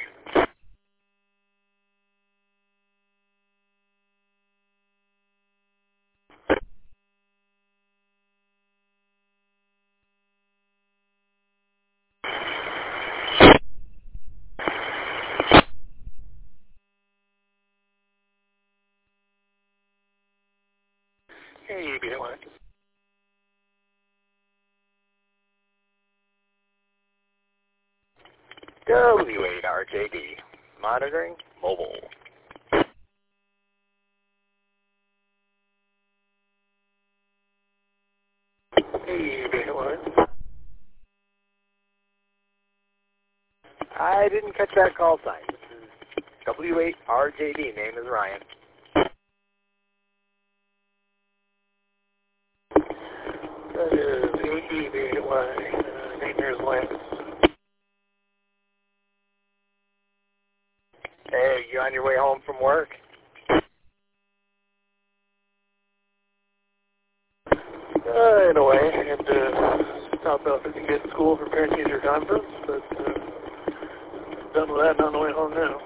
Hey, Daylight. W8RJD. Monitoring mobile. Hey, Daylight. I didn't catch that call sign. This is W8RJD. Name is Ryan. That is ADBY. Name here is Lance. Hey, you on your way home from work? In a way, I had to stop out at the kids' school for parent-teacher conference, but done with that and on the way home now.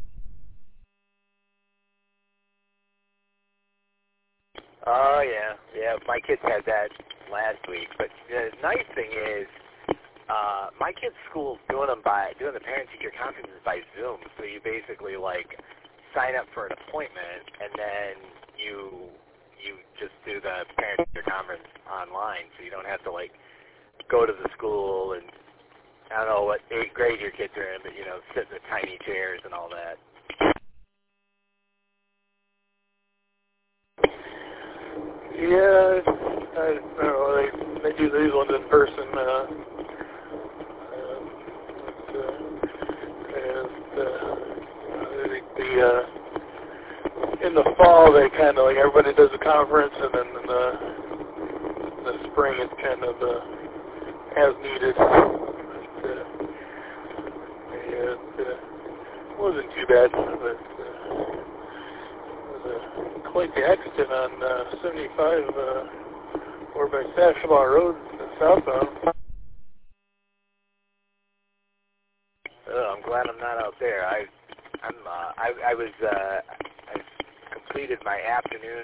Oh, yeah. Yeah, my kids had that last week. But the nice thing is, my kids' school's doing the parent-teacher conferences by Zoom. So you basically, sign up for an appointment, and then you just do the parent-teacher conference online. So you don't have to, go to the school and, I don't know what 8th grade your kids are in, but, sit in the tiny chairs and all that. Yeah, I don't know, they do these ones in person, in the fall they kind of, everybody does a conference, and then in the spring it's kind of as needed. It wasn't too bad, but quite the accident on 75 over by Sashabaw Road southbound. I'm glad I'm not out there. I completed my afternoon.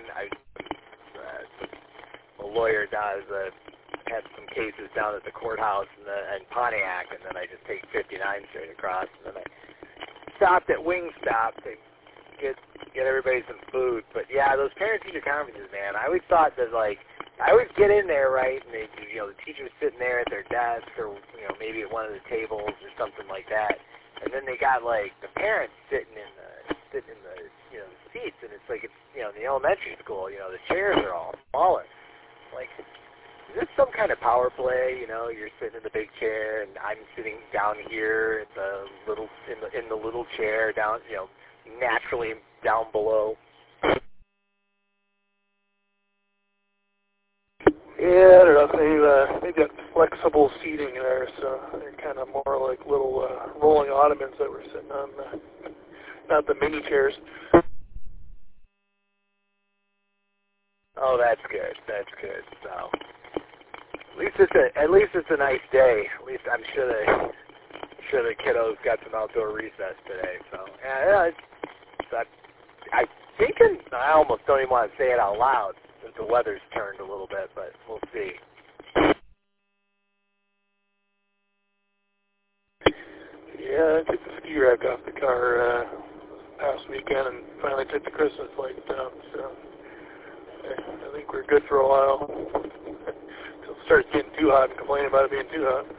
A lawyer does had some cases down at the courthouse in Pontiac, and then I just take 59 straight across, and then I stopped at Wingstop to get everybody some food. But yeah, those parent-teacher conferences, man. I always thought that I always get in there, right, and they, the teacher's sitting there at their desk, or maybe at one of the tables or something like that, and then they got the parents sitting in the seats, and it's in the elementary school, the chairs are all smaller. Is this some kind of power play? You're sitting in the big chair, and I'm sitting down here at the little in the little chair down, naturally down below. Yeah, I don't know. They've got flexible seating there, so they're kind of more like little rolling ottomans that we're sitting on, not the mini chairs. Oh, that's good. That's good. So at least it's a nice day. At least I'm sure the kiddos got some outdoor recess today. So yeah, I thinking I almost don't even want to say it out loud since the weather's turned a little bit, but we'll see. Yeah, I took the ski rack off the car past weekend and finally took the Christmas lights down, so I think we're good for a while. Until it starts getting too hot and complaining about it being too hot.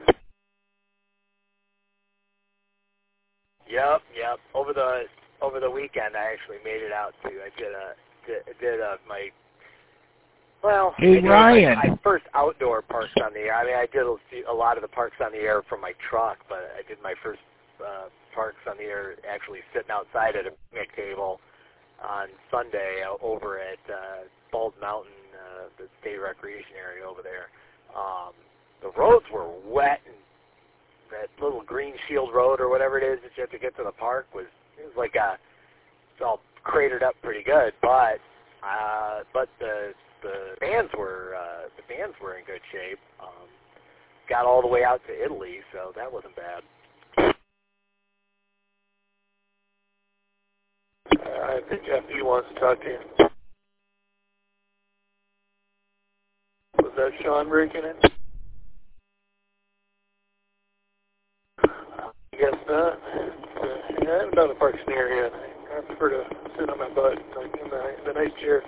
Yep. Over the weekend, I actually made it out too. I did my. Well, hey, Ryan. My first outdoor parks on the air. I mean, I did a lot of the parks on the air from my truck, but I did my first parks on the air actually sitting outside at a picnic table on Sunday over at Bald Mountain, the state recreation area over there. The roads were wet, and that little Green Shield Road or whatever it is that you have to get to the park was it's all cratered up pretty good, but the bands were in good shape. Got all the way out to Italy, so that wasn't bad. I think FD wants to talk to you. Was that Sean breaking in? I guess not. I haven't done the parks in the area yet. I prefer to sit on my butt in the nice chair.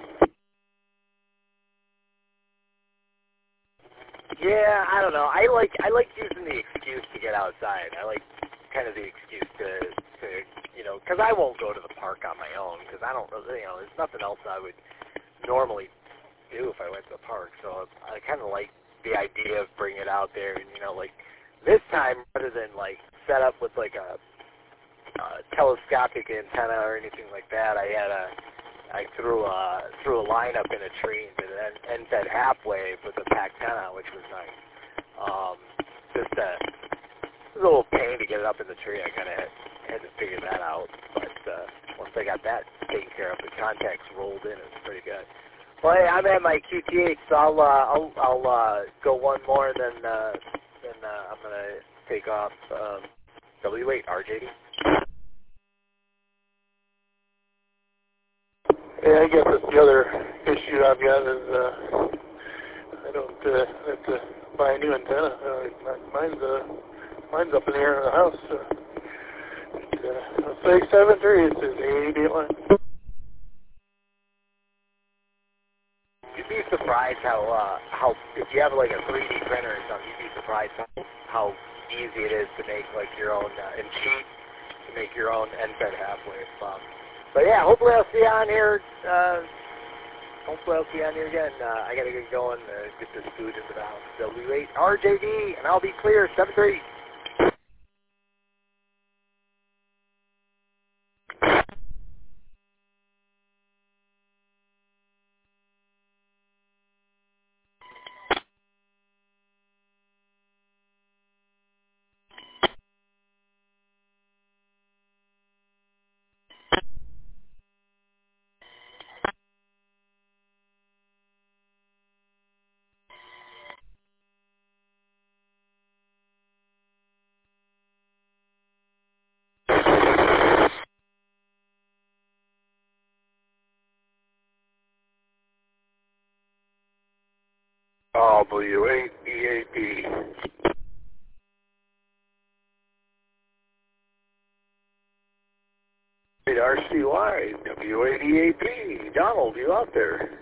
Yeah, I don't know. I like using the excuse to get outside. I like kind of the excuse to because I won't go to the park on my own because I don't really, there's nothing else I would normally do if I went to the park. So I kind of like the idea of bringing it out there, and this time rather than set up with a telescopic antenna or anything like that, I threw a line up in a tree and did an end-fed half-wave with a PAC-10, which was nice. Just it was a little pain to get it up in the tree. I kind of had to figure that out, but once I got that taken care of, the contacts rolled in. It was pretty good. Well, hey, I'm at my QTH, so I'll go one more, and then I'm gonna take off. W8 RJD. Yeah, I guess that's the other issue I've got is I don't have to buy a new antenna. Mine's up in the air in the house. 673 is the 88 line. You'd be surprised how if you have a 3D printer or something, you'd be surprised how easy it is to make your own and cheap to make your own end-fed half-wave. But yeah, hopefully I'll see you on here. Hopefully I'll see you on here again. I gotta get going, get this food into the house. W8 RJD, and I'll be clear. 7-3. W8 EAP. KRCY, W88B. Donald, you out there?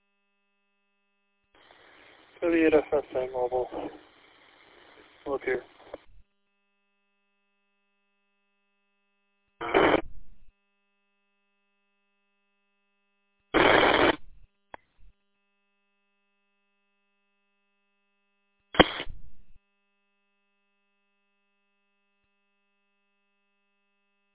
WFSA Mobile. Look here.